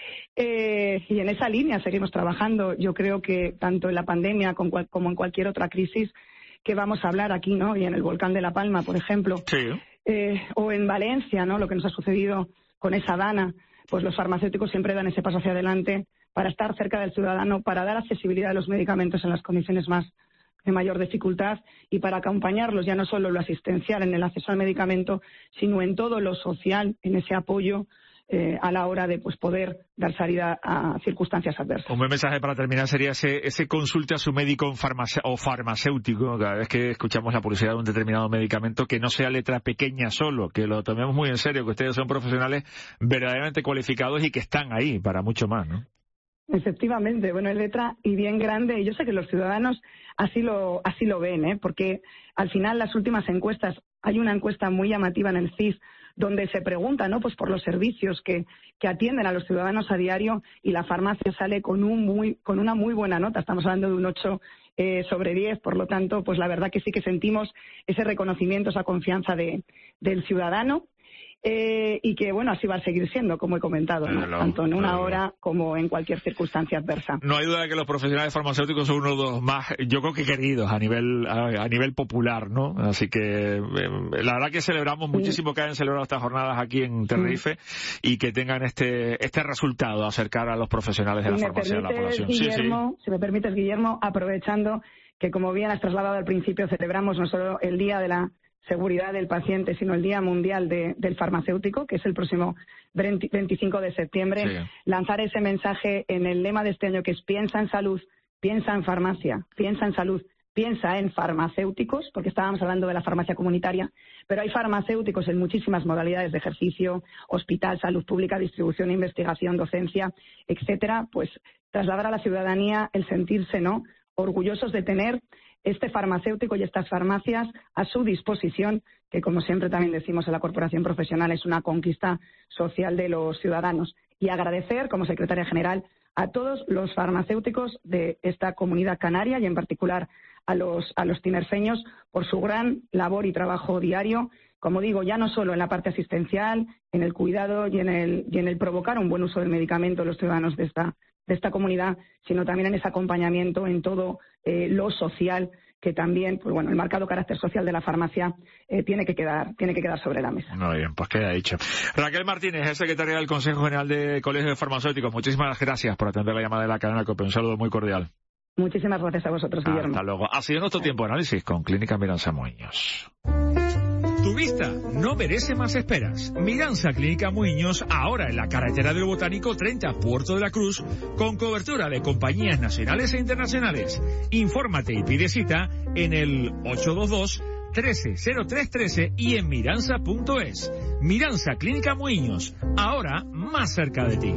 Y en esa línea seguimos trabajando. Yo creo que tanto en la pandemia como en cualquier otra crisis que vamos a hablar aquí, ¿no? Y en el volcán de La Palma, por ejemplo, sí, o en Valencia, ¿no?, lo que nos ha sucedido con esa dana, pues los farmacéuticos siempre dan ese paso hacia adelante para estar cerca del ciudadano, para dar accesibilidad a los medicamentos en las condiciones de mayor dificultad y para acompañarlos ya no solo en lo asistencial, en el acceso al medicamento, sino en todo lo social, en ese apoyo a la hora de pues poder dar salida a circunstancias adversas. Un buen mensaje para terminar sería ese consulte a su médico o farmacéutico cada vez que escuchamos la publicidad de un determinado medicamento, que no sea letra pequeña solo, que lo tomemos muy en serio, que ustedes son profesionales verdaderamente cualificados y que están ahí para mucho más, ¿no? Efectivamente, bueno, es letra y bien grande, y yo sé que los ciudadanos así lo ven, porque al final las últimas encuestas, hay una encuesta muy llamativa en el CIS donde se pregunta, ¿no?, pues por los servicios que atienden a los ciudadanos a diario, y la farmacia sale con una muy buena nota. Estamos hablando de un 8 sobre 10, por lo tanto, pues la verdad que sí que sentimos ese reconocimiento, esa confianza del ciudadano. Y que, bueno, así va a seguir siendo, como he comentado, ¿no? Tanto en una hora como en cualquier circunstancia adversa. No hay duda de que los profesionales farmacéuticos son uno de los más, yo creo que queridos a nivel popular, ¿no? Así que la verdad que celebramos muchísimo que hayan celebrado estas jornadas aquí en Tenerife y que tengan este resultado, acercar a los profesionales de la farmacia a la población. Guillermo, si me permites, Guillermo, aprovechando que, como bien has trasladado al principio, celebramos no solo el Día de la Seguridad del Paciente, sino el Día Mundial del Farmacéutico, que es el próximo 25 de septiembre, lanzar ese mensaje en el lema de este año, que es piensa en salud, piensa en farmacia, piensa en salud, piensa en farmacéuticos, porque estábamos hablando de la farmacia comunitaria, pero hay farmacéuticos en muchísimas modalidades de ejercicio, hospital, salud pública, distribución, investigación, docencia, etcétera. Pues trasladar a la ciudadanía el sentirse, ¿no?, orgullosos de tener este farmacéutico y estas farmacias a su disposición, que, como siempre también decimos en la Corporación Profesional, es una conquista social de los ciudadanos. Y agradecer, como secretaria general, a todos los farmacéuticos de esta comunidad canaria y en particular a los tinerfeños por su gran labor y trabajo diario, como digo, ya no solo en la parte asistencial, en el cuidado y en el provocar un buen uso del medicamento de los ciudadanos de esta comunidad, sino también en ese acompañamiento en todo lo social que también, pues bueno, el marcado carácter social de la farmacia tiene que quedar sobre la mesa. Muy bien, pues queda dicho. Raquel Martínez, es secretaria del Consejo General de Colegios de Farmacéuticos. Muchísimas gracias por atender la llamada de la cadena COPE. Un saludo muy cordial. Muchísimas gracias a vosotros, Guillermo. Hasta luego. Ha sido nuestro tiempo de análisis con Clínica Miranza Muñoz. Tu vista no merece más esperas. Miranza Clínica Muñoz, ahora en la carretera del Botánico 30, Puerto de la Cruz, con cobertura de compañías nacionales e internacionales. Infórmate y pide cita en el 822-130313 y en miranza.es. Miranza Clínica Muñoz, ahora más cerca de ti.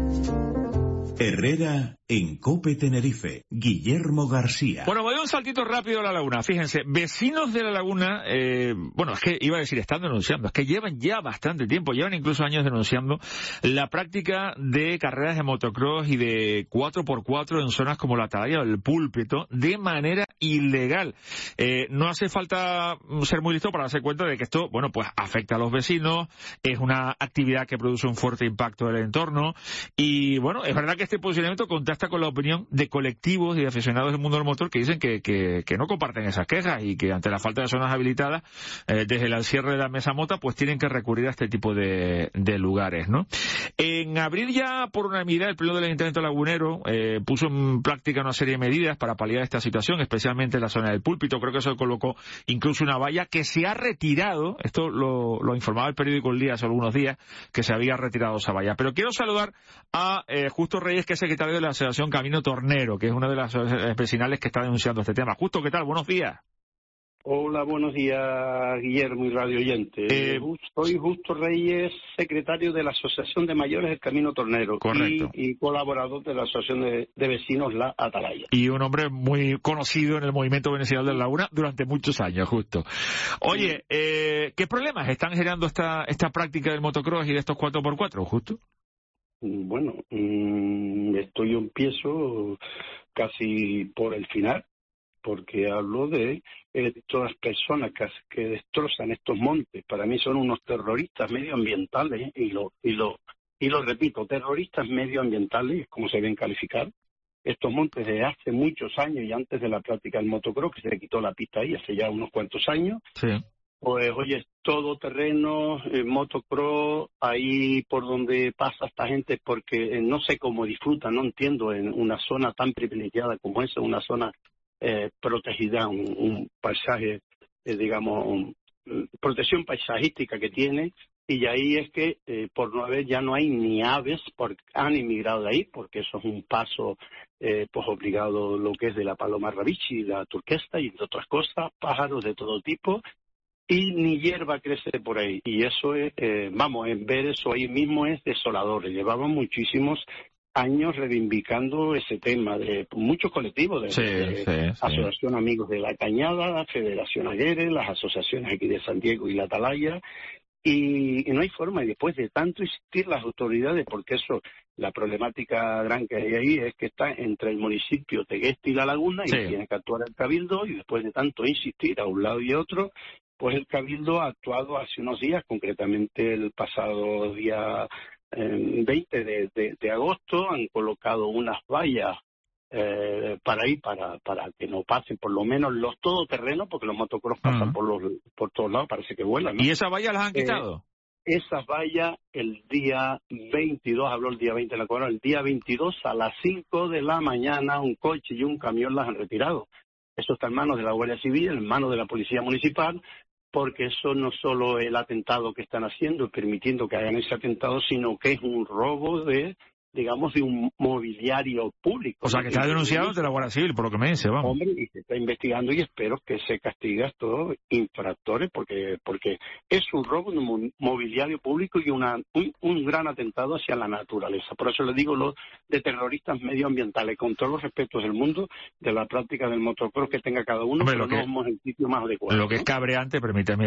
Herrera en COPE Tenerife. Guillermo García. Bueno, voy a un saltito rápido a La Laguna. Fíjense, vecinos de La Laguna, bueno, es que iba a decir, están denunciando, es que llevan ya bastante tiempo, llevan incluso años denunciando la práctica de carreras de motocross y de 4x4 en zonas como la Atalaya o el Púlpito de manera ilegal. No hace falta ser muy listo para darse cuenta de que esto, bueno, pues afecta a los vecinos, es una actividad que produce un fuerte impacto en el entorno y, bueno, es verdad que este posicionamiento contrasta con la opinión de colectivos y de aficionados del mundo del motor que dicen que no comparten esas quejas y que ante la falta de zonas habilitadas desde el cierre de la mesa mota pues tienen que recurrir a este tipo de lugares, ¿no? En abril ya por unanimidad el pleno del Ayuntamiento Lagunero puso en práctica una serie de medidas para paliar esta situación, especialmente en la zona del Púlpito. Creo que eso colocó incluso una valla que se ha retirado, esto lo informaba el periódico El Día hace algunos días, que se había retirado esa valla. Pero quiero saludar a Justo Reyes, que es secretario de la Asociación Camino Tornero, que es una de las vecinales que está denunciando este tema. Justo, ¿qué tal? Buenos días. Hola, buenos días, Guillermo y radio oyente. Soy Justo Reyes, secretario de la Asociación de Mayores del Camino Tornero. Correcto. Y colaborador de la Asociación de Vecinos La Atalaya. Y un hombre muy conocido en el movimiento vecinal de La Laguna durante muchos años, Justo. Oye, ¿qué problemas están generando esta práctica del motocross y de estos 4x4, Justo? Bueno, esto yo empiezo casi por el final, porque hablo de todas las personas que destrozan estos montes. Para mí son unos terroristas medioambientales, y lo repito, terroristas medioambientales, como se deben calificar. Estos montes desde hace muchos años y antes de la práctica del motocross, que se le quitó la pista ahí hace ya unos cuantos años. Sí. Pues oye, todo terreno, motocross, ahí por donde pasa esta gente, porque no sé cómo disfrutan, no entiendo, en una zona tan privilegiada como esa, una zona protegida, un paisaje, digamos, protección paisajística que tiene, y ahí es que por no haber ya no hay ni aves, porque han emigrado de ahí, porque eso es un paso pues obligado, lo que es de la paloma rabichi, la turquesa y de otras cosas, pájaros de todo tipo. Y ni hierba crece por ahí. Y eso es, en ver eso ahí mismo es desolador. Llevaban muchísimos años reivindicando ese tema de muchos colectivos, de Asociación Amigos de la Cañada, Federación Aguirre, las asociaciones aquí de San Diego y la Atalaya. Y no hay forma. Y después de tanto insistir las autoridades, porque eso, la problemática gran que hay ahí es que está entre el municipio Tegueste y La Laguna, y tiene que actuar el Cabildo, y después de tanto insistir a un lado y otro, pues el Cabildo ha actuado hace unos días, concretamente el pasado día 20 de agosto, han colocado unas vallas para que no pasen por lo menos los todoterrenos, porque los motocross pasan por todos lados, parece que vuelan, ¿no? ¿Y esas vallas las han quitado? Esas vallas el día 22, habló el día 20 de la corona, el día 22 a las 5 de la mañana un coche y un camión las han retirado. Eso está en manos de la Guardia Civil, en manos de la Policía Municipal, porque eso no solo el atentado que están haciendo, permitiendo que hagan ese atentado, sino que es un robo de un mobiliario público. O sea, que está denunciado ante la Guardia Civil, por lo que me dice, vamos. Hombre, y se está investigando y espero que se castigue a estos infractores, porque es un robo de un mobiliario público y un gran atentado hacia la naturaleza. Por eso le digo lo de terroristas medioambientales, con todos los respetos del mundo, de la práctica del motocross que tenga cada uno, pero no somos el sitio más adecuado. Lo que es cabreante, permítame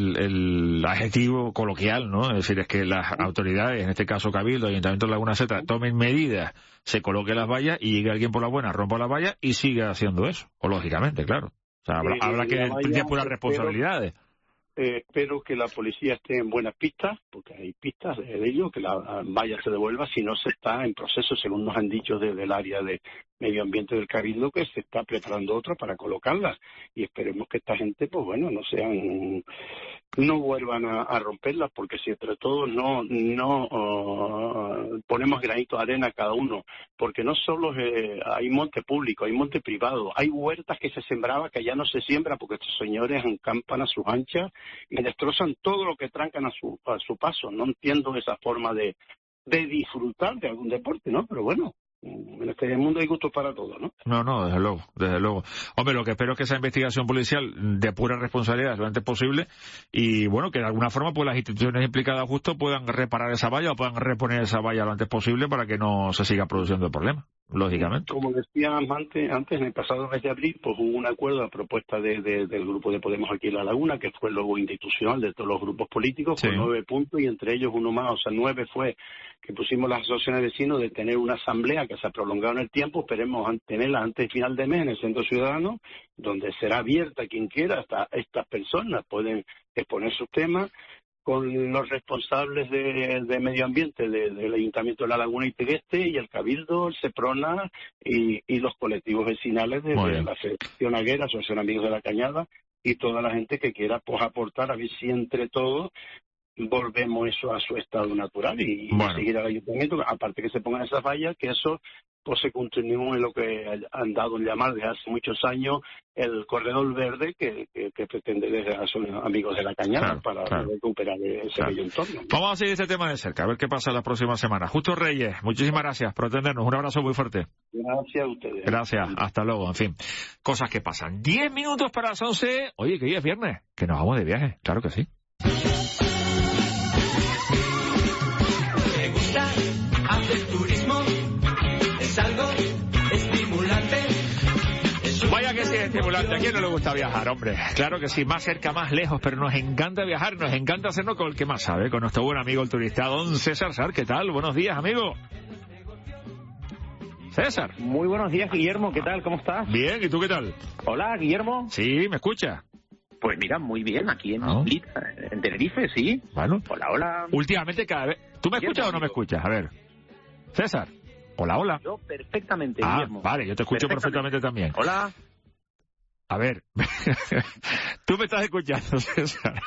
el adjetivo coloquial, ¿no? Es decir, es que las autoridades, en este caso Cabildo, Ayuntamiento de Laguna Zeta, tomen medidas, se coloque las vallas y llegue alguien por la buena, rompa la valla y siga haciendo eso. O lógicamente, claro. O sea, habrá que depurar responsabilidades. espero que la policía esté en buenas pistas, porque hay pistas de ello, que la valla se devuelva, si no se está en proceso, según nos han dicho desde el área de medio ambiente del Cabildo, que se está preparando otra para colocarlas, y esperemos que esta gente, pues bueno, no vuelvan a romperlas, porque si entre todos no ponemos granito de arena cada uno, porque no solo hay monte público, hay monte privado, hay huertas que se sembraba que ya no se siembra porque estos señores acampan a sus anchas y destrozan todo lo que trancan a su paso. No entiendo esa forma de disfrutar de algún deporte, ¿no? Pero bueno, en este mundo hay gustos para todo, ¿no? No, desde luego. Hombre, lo que espero es que esa investigación policial de pura responsabilidad lo antes posible y, bueno, que de alguna forma pues las instituciones implicadas justo puedan reparar esa valla o puedan reponer esa valla lo antes posible para que no se siga produciendo el problema, lógicamente. Como decíamos antes, en el pasado mes de abril, pues hubo un acuerdo a propuesta del grupo de Podemos aquí en La Laguna, que fue el logo institucional de todos los grupos políticos, con 9 puntos y entre ellos uno más, o sea, 9 fue que pusimos las asociaciones de vecinos de tener una asamblea que se ha prolongado en el tiempo, esperemos tenerla antes del final de mes en el Centro Ciudadano, donde será abierta a quien quiera, hasta estas personas pueden exponer sus temas, con los responsables de medio ambiente del Ayuntamiento de La Laguna y Tegueste y el Cabildo, el Seprona y los colectivos vecinales de la Federación Aguera, Asociación Amigos de la Cañada y toda la gente que quiera pues aportar a ver si entre todos volvemos eso a su estado natural y seguir al ayuntamiento, aparte que se pongan esas vallas, que eso pues se continúe en lo que han dado en llamar desde hace muchos años el corredor verde que pretende desde a sus amigos de la Cañada para recuperar ese bello entorno. Vamos a seguir este tema de cerca, a ver qué pasa las próximas semanas. Justo Reyes, muchísimas gracias por atendernos, un abrazo muy fuerte. Gracias a ustedes. Gracias, hasta luego, en fin, cosas que pasan. 10 minutos para las 11, oye, que hoy es viernes, que nos vamos de viaje, claro que sí. Me gusta hacer turismo, es algo estimulante. Vaya que sí es estimulante, ¿a quién no le gusta viajar, hombre? Claro que sí, más cerca, más lejos, pero nos encanta viajar, nos encanta hacerlo con el que más sabe, con nuestro buen amigo el turista, don César Sar. ¿Qué tal? Buenos días, amigo. César. Muy buenos días, Guillermo, ¿qué tal? ¿Cómo estás? Bien, ¿y tú qué tal? Hola, Guillermo. Sí, ¿me escucha? Pues mira, muy bien, aquí en Split, en Tenerife, sí. Bueno. Hola. Últimamente cada vez... ¿Tú me escuchas o no me escuchas? A ver. César. Hola. Yo perfectamente, Guillermo. Vale, yo te escucho perfectamente también. Hola. A ver. ¿Tú me estás escuchando, César?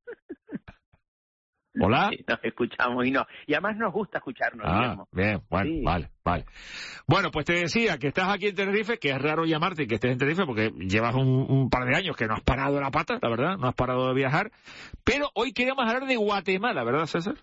Hola. Sí, nos escuchamos y además nos gusta escucharnos, Guillermo. Bien, bueno, sí. Vale. Bueno, pues te decía que estás aquí en Tenerife, que es raro llamarte y que estés en Tenerife porque llevas un par de años que no has parado la pata, la verdad, no has parado de viajar. Pero hoy queremos hablar de Guatemala, ¿verdad, César?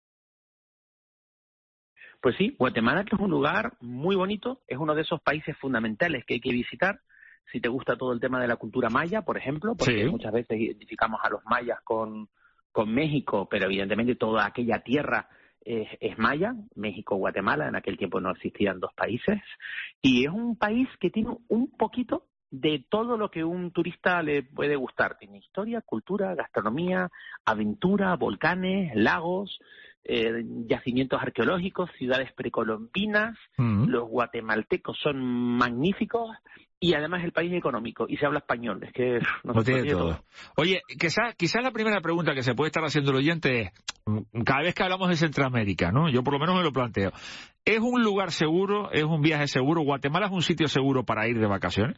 Pues sí, Guatemala que es un lugar muy bonito, es uno de esos países fundamentales que hay que visitar. Si te gusta todo el tema de la cultura maya, por ejemplo, porque muchas veces identificamos a los mayas con México, pero evidentemente toda aquella tierra es maya, México, Guatemala, en aquel tiempo no existían dos países, y es un país que tiene un poquito de todo lo que un turista le puede gustar. Tiene historia, cultura, gastronomía, aventura, volcanes, lagos, yacimientos arqueológicos, ciudades precolombinas. Los guatemaltecos son magníficos y además el país es económico y se habla español, es que no tiene todo. Oye, quizás la primera pregunta que se puede estar haciendo el oyente es, cada vez que hablamos de Centroamérica, ¿no? Yo por lo menos me lo planteo, ¿es un lugar seguro, es un viaje seguro? ¿Guatemala es un sitio seguro para ir de vacaciones?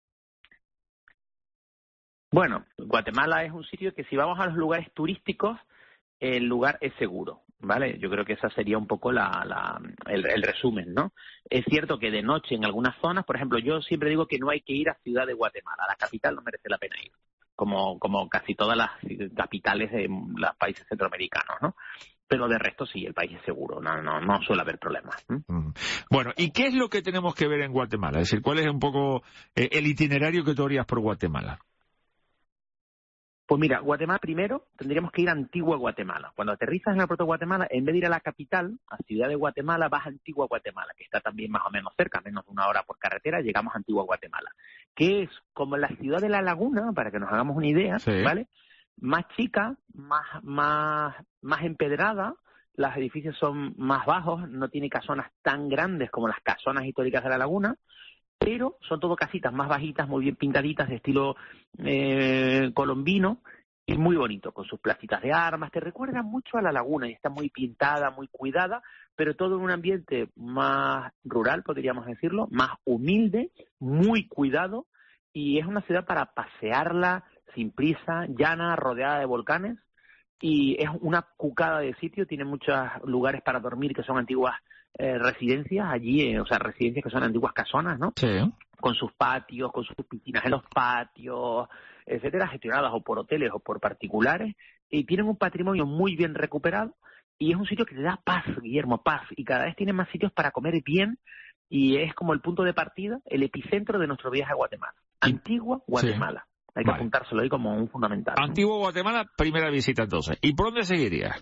Bueno, Guatemala es un sitio que si vamos a los lugares turísticos, el lugar es seguro, ¿vale? Yo creo que esa sería un poco el resumen, ¿no? Es cierto que de noche en algunas zonas, por ejemplo, yo siempre digo que no hay que ir a Ciudad de Guatemala, a la capital no merece la pena ir, como casi todas las capitales de los países centroamericanos, ¿no? Pero de resto sí, el país es seguro, no suele haber problemas. Bueno, ¿y qué es lo que tenemos que ver en Guatemala? Es decir, ¿cuál es un poco el itinerario que tú harías por Guatemala? Pues mira, Guatemala primero tendríamos que ir a Antigua Guatemala. Cuando aterrizas en el aeropuerto de Guatemala, en vez de ir a la capital, a Ciudad de Guatemala, vas a Antigua Guatemala, que está también más o menos cerca, menos de 1 hora por carretera, llegamos a Antigua Guatemala, que es como la ciudad de La Laguna, para que nos hagamos una idea, ¿vale? Más chica, más empedrada, los edificios son más bajos, no tiene casonas tan grandes como las casonas históricas de La Laguna, pero son todo casitas más bajitas, muy bien pintaditas, de estilo colombino, es muy bonito, con sus placitas de armas, te recuerda mucho a la laguna y está muy pintada, muy cuidada, pero todo en un ambiente más rural, podríamos decirlo, más humilde, muy cuidado, y es una ciudad para pasearla sin prisa, llana, rodeada de volcanes, y es una cucada de sitio, tiene muchos lugares para dormir que son antiguas residencias allí, o sea, residencias que son antiguas casonas, ¿no? Sí. Con sus patios, con sus piscinas en los patios, etcétera, gestionadas o por hoteles o por particulares, y tienen un patrimonio muy bien recuperado, y es un sitio que te da paz, Guillermo, paz, y cada vez tienen más sitios para comer bien, y es como el punto de partida, el epicentro de nuestro viaje a Guatemala. Antigua Guatemala. Sí. Hay que apuntárselo ahí como un fundamental. Antigua Guatemala, primera visita entonces. ¿Y por dónde seguiría?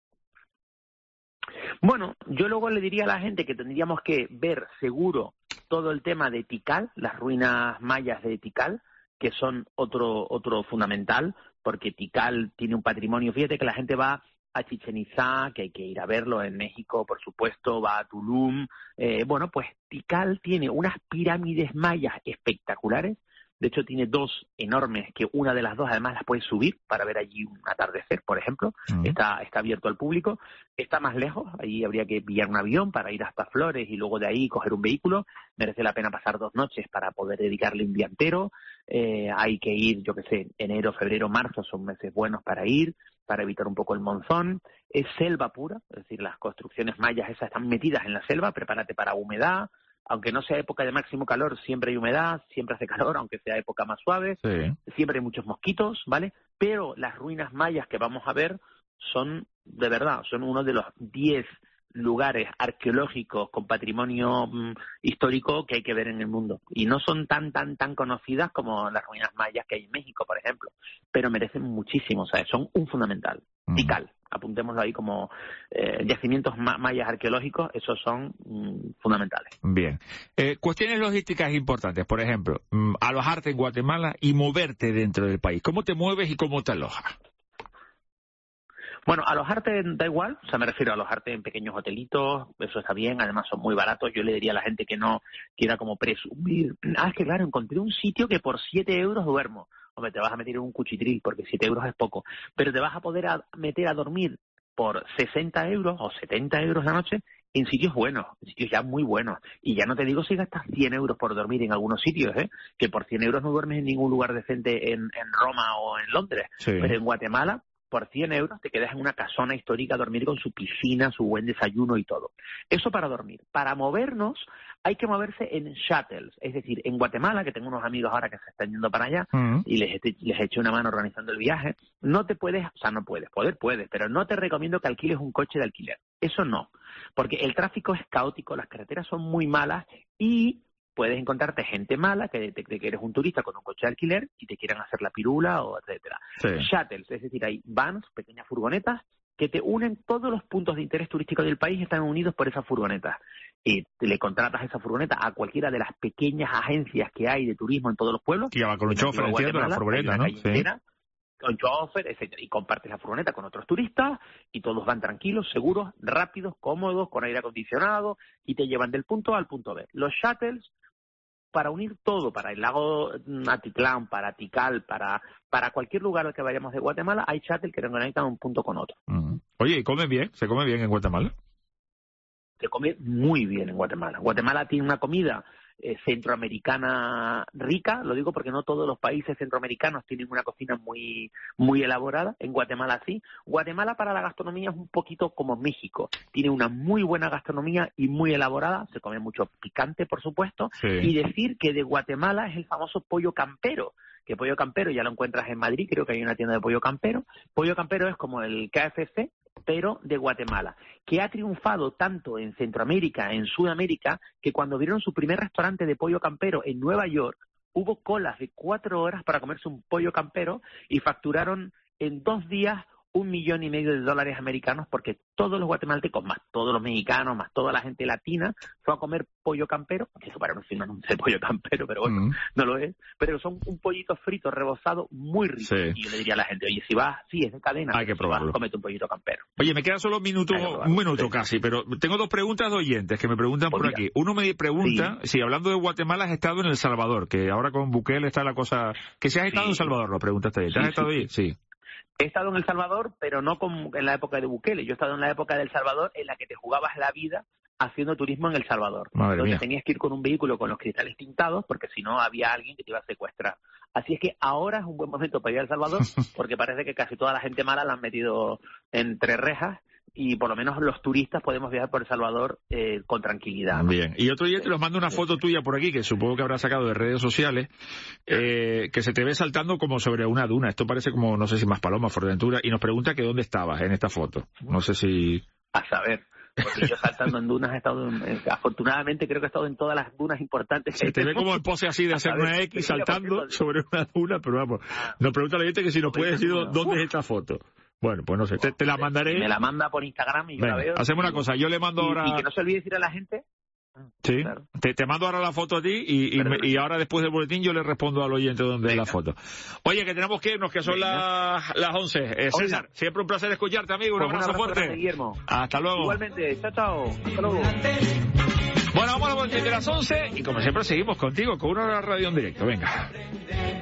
Bueno, yo luego le diría a la gente que tendríamos que ver seguro todo el tema de Tikal, las ruinas mayas de Tikal, que son otro fundamental, porque Tikal tiene un patrimonio. Fíjate que la gente va a Chichén Itzá, que hay que ir a verlo en México, por supuesto, va a Tulum. Bueno, pues Tikal tiene unas pirámides mayas espectaculares. De hecho, tiene dos enormes, que una de las dos además las puedes subir para ver allí un atardecer, por ejemplo. Está abierto al público. Está más lejos, ahí habría que pillar un avión para ir hasta Flores y luego de ahí coger un vehículo. Merece la pena pasar 2 noches para poder dedicarle un día entero. Hay que ir, yo qué sé, enero, febrero, marzo son meses buenos para ir, para evitar un poco el monzón. Es selva pura, es decir, las construcciones mayas esas están metidas en la selva, prepárate para humedad. Aunque no sea época de máximo calor, siempre hay humedad, siempre hace calor, aunque sea época más suave, siempre hay muchos mosquitos, ¿vale? Pero las ruinas mayas que vamos a ver son, de verdad, son uno de los 10 lugares arqueológicos con patrimonio histórico que hay que ver en el mundo. Y no son tan conocidas como las ruinas mayas que hay en México, por ejemplo, pero merecen muchísimo, o sea, son un fundamental. Tikal, apuntémoslo ahí como yacimientos mayas arqueológicos, esos son fundamentales. Bien. Cuestiones logísticas importantes, por ejemplo, alojarte en Guatemala y moverte dentro del país. ¿Cómo te mueves y cómo te alojas? Bueno, alojarte da igual, o sea, me refiero a alojarte en pequeños hotelitos, eso está bien, además son muy baratos. Yo le diría a la gente que no quiera como presumir, es que claro, encontré un sitio que por 7 euros duermo. Hombre, te vas a meter en un cuchitril porque 7 euros es poco, pero te vas a poder meter a dormir por 60 euros o 70 euros la noche en sitios buenos, en sitios ya muy buenos. Y ya no te digo si gastas 100 euros por dormir en algunos sitios, que por 100 euros no duermes en ningún lugar decente en Roma o en Londres, pero en Guatemala por 100 euros te quedas en una casona histórica a dormir con su piscina, su buen desayuno y todo. Eso para dormir. Para movernos hay que moverse en shuttles, es decir, en Guatemala, que tengo unos amigos ahora que se están yendo para allá y les eché una mano organizando el viaje, no te puedes, o sea, no puedes, puedes, pero no te recomiendo que alquiles un coche de alquiler. Eso no, porque el tráfico es caótico, las carreteras son muy malas y puedes encontrarte gente mala que eres un turista con un coche de alquiler y te quieran hacer la pirula o etcétera. Shuttles, es decir, hay vans, pequeñas furgonetas que te unen, todos los puntos de interés turístico del país están unidos por esas furgonetas. Y le contratas esa furgoneta a cualquiera de las pequeñas agencias que hay de turismo en todos los pueblos. Y va con un chofer, entiendo, la furgoneta, ¿no? Con chofer, etcétera, y compartes la furgoneta con otros turistas y todos van tranquilos, seguros, rápidos, cómodos, con aire acondicionado y te llevan del punto A al punto B. Los shuttles, para unir todo, para el lago Atitlán, para Tikal, para cualquier lugar al que vayamos de Guatemala, hay shuttle que nos conectan un punto con otro. Oye, ¿y comen bien? ¿Se come bien en Guatemala? Se come muy bien en Guatemala. Guatemala tiene una comida centroamericana rica, lo digo porque no todos los países centroamericanos tienen una cocina muy elaborada. En Guatemala sí. Guatemala para la gastronomía es un poquito como México, tiene una muy buena gastronomía y muy elaborada, se come mucho picante, por supuesto, y decir que de Guatemala es el famoso pollo campero, que pollo campero ya lo encuentras en Madrid, creo que hay una tienda de pollo campero. Pollo campero es como el KFC, pero de Guatemala, que ha triunfado tanto en Centroamérica, en Sudamérica, que cuando abrieron su primer restaurante de pollo campero en Nueva York, hubo colas de 4 horas para comerse un pollo campero y facturaron en 2 días $1,5 millones americanos, porque todos los guatemaltecos, más todos los mexicanos, más toda la gente latina, fue a comer pollo campero, que eso para nosotros no es pollo campero, pero bueno, no lo es, pero son un pollito frito, rebozado, muy rico. Y yo le diría a la gente, oye, si vas, sí, es de cadena, hay que probarlo. Cómete un pollito campero. Oye, me queda solo un minuto casi, pero tengo 2 preguntas de oyentes que me preguntan por aquí. Uno me pregunta si hablando de Guatemala has estado en El Salvador, que ahora con Bukele está la cosa, que si has estado en El Salvador, lo preguntaste ahí. ¿Has estado ahí? Sí. He estado en El Salvador, pero no como en la época de Bukele. Yo he estado en la época de El Salvador en la que te jugabas la vida haciendo turismo en El Salvador. Entonces tenías que ir con un vehículo con los cristales tintados, porque si no había alguien que te iba a secuestrar. Así es que ahora es un buen momento para ir a El Salvador, porque parece que casi toda la gente mala la han metido entre rejas, y por lo menos los turistas podemos viajar por El Salvador con tranquilidad. Bien, y otro día te los mando una foto tuya por aquí, que supongo que habrás sacado de redes sociales, que se te ve saltando como sobre una duna. Esto parece como, no sé si Maspalomas, Fuerteventura, y nos pregunta que dónde estabas en esta foto. No sé si... A saber... Porque yo saltando en dunas he estado, afortunadamente creo que he estado en todas las dunas importantes. Se te ve como en pose así de hacer una X saltando sobre una duna, pero vamos, nos pregunta la gente que si nos puede decir dónde es esta foto. Bueno, pues no sé, te la mandaré. Me la manda por Instagram y yo la veo. Hacemos una cosa, yo le mando ahora... Y que no se olvide decir a la gente... Sí, claro. Te mando ahora la foto a ti y ahora después del boletín yo le respondo al oyente donde es la foto. Oye, que tenemos que irnos, que son las 11. César, siempre un placer escucharte, amigo. Un abrazo fuerte. Grande, Guillermo. Hasta luego. Igualmente, chao. Hasta luego. Bueno, vamos a la boletín de las 11 y como siempre seguimos contigo con una radio en directo. Venga.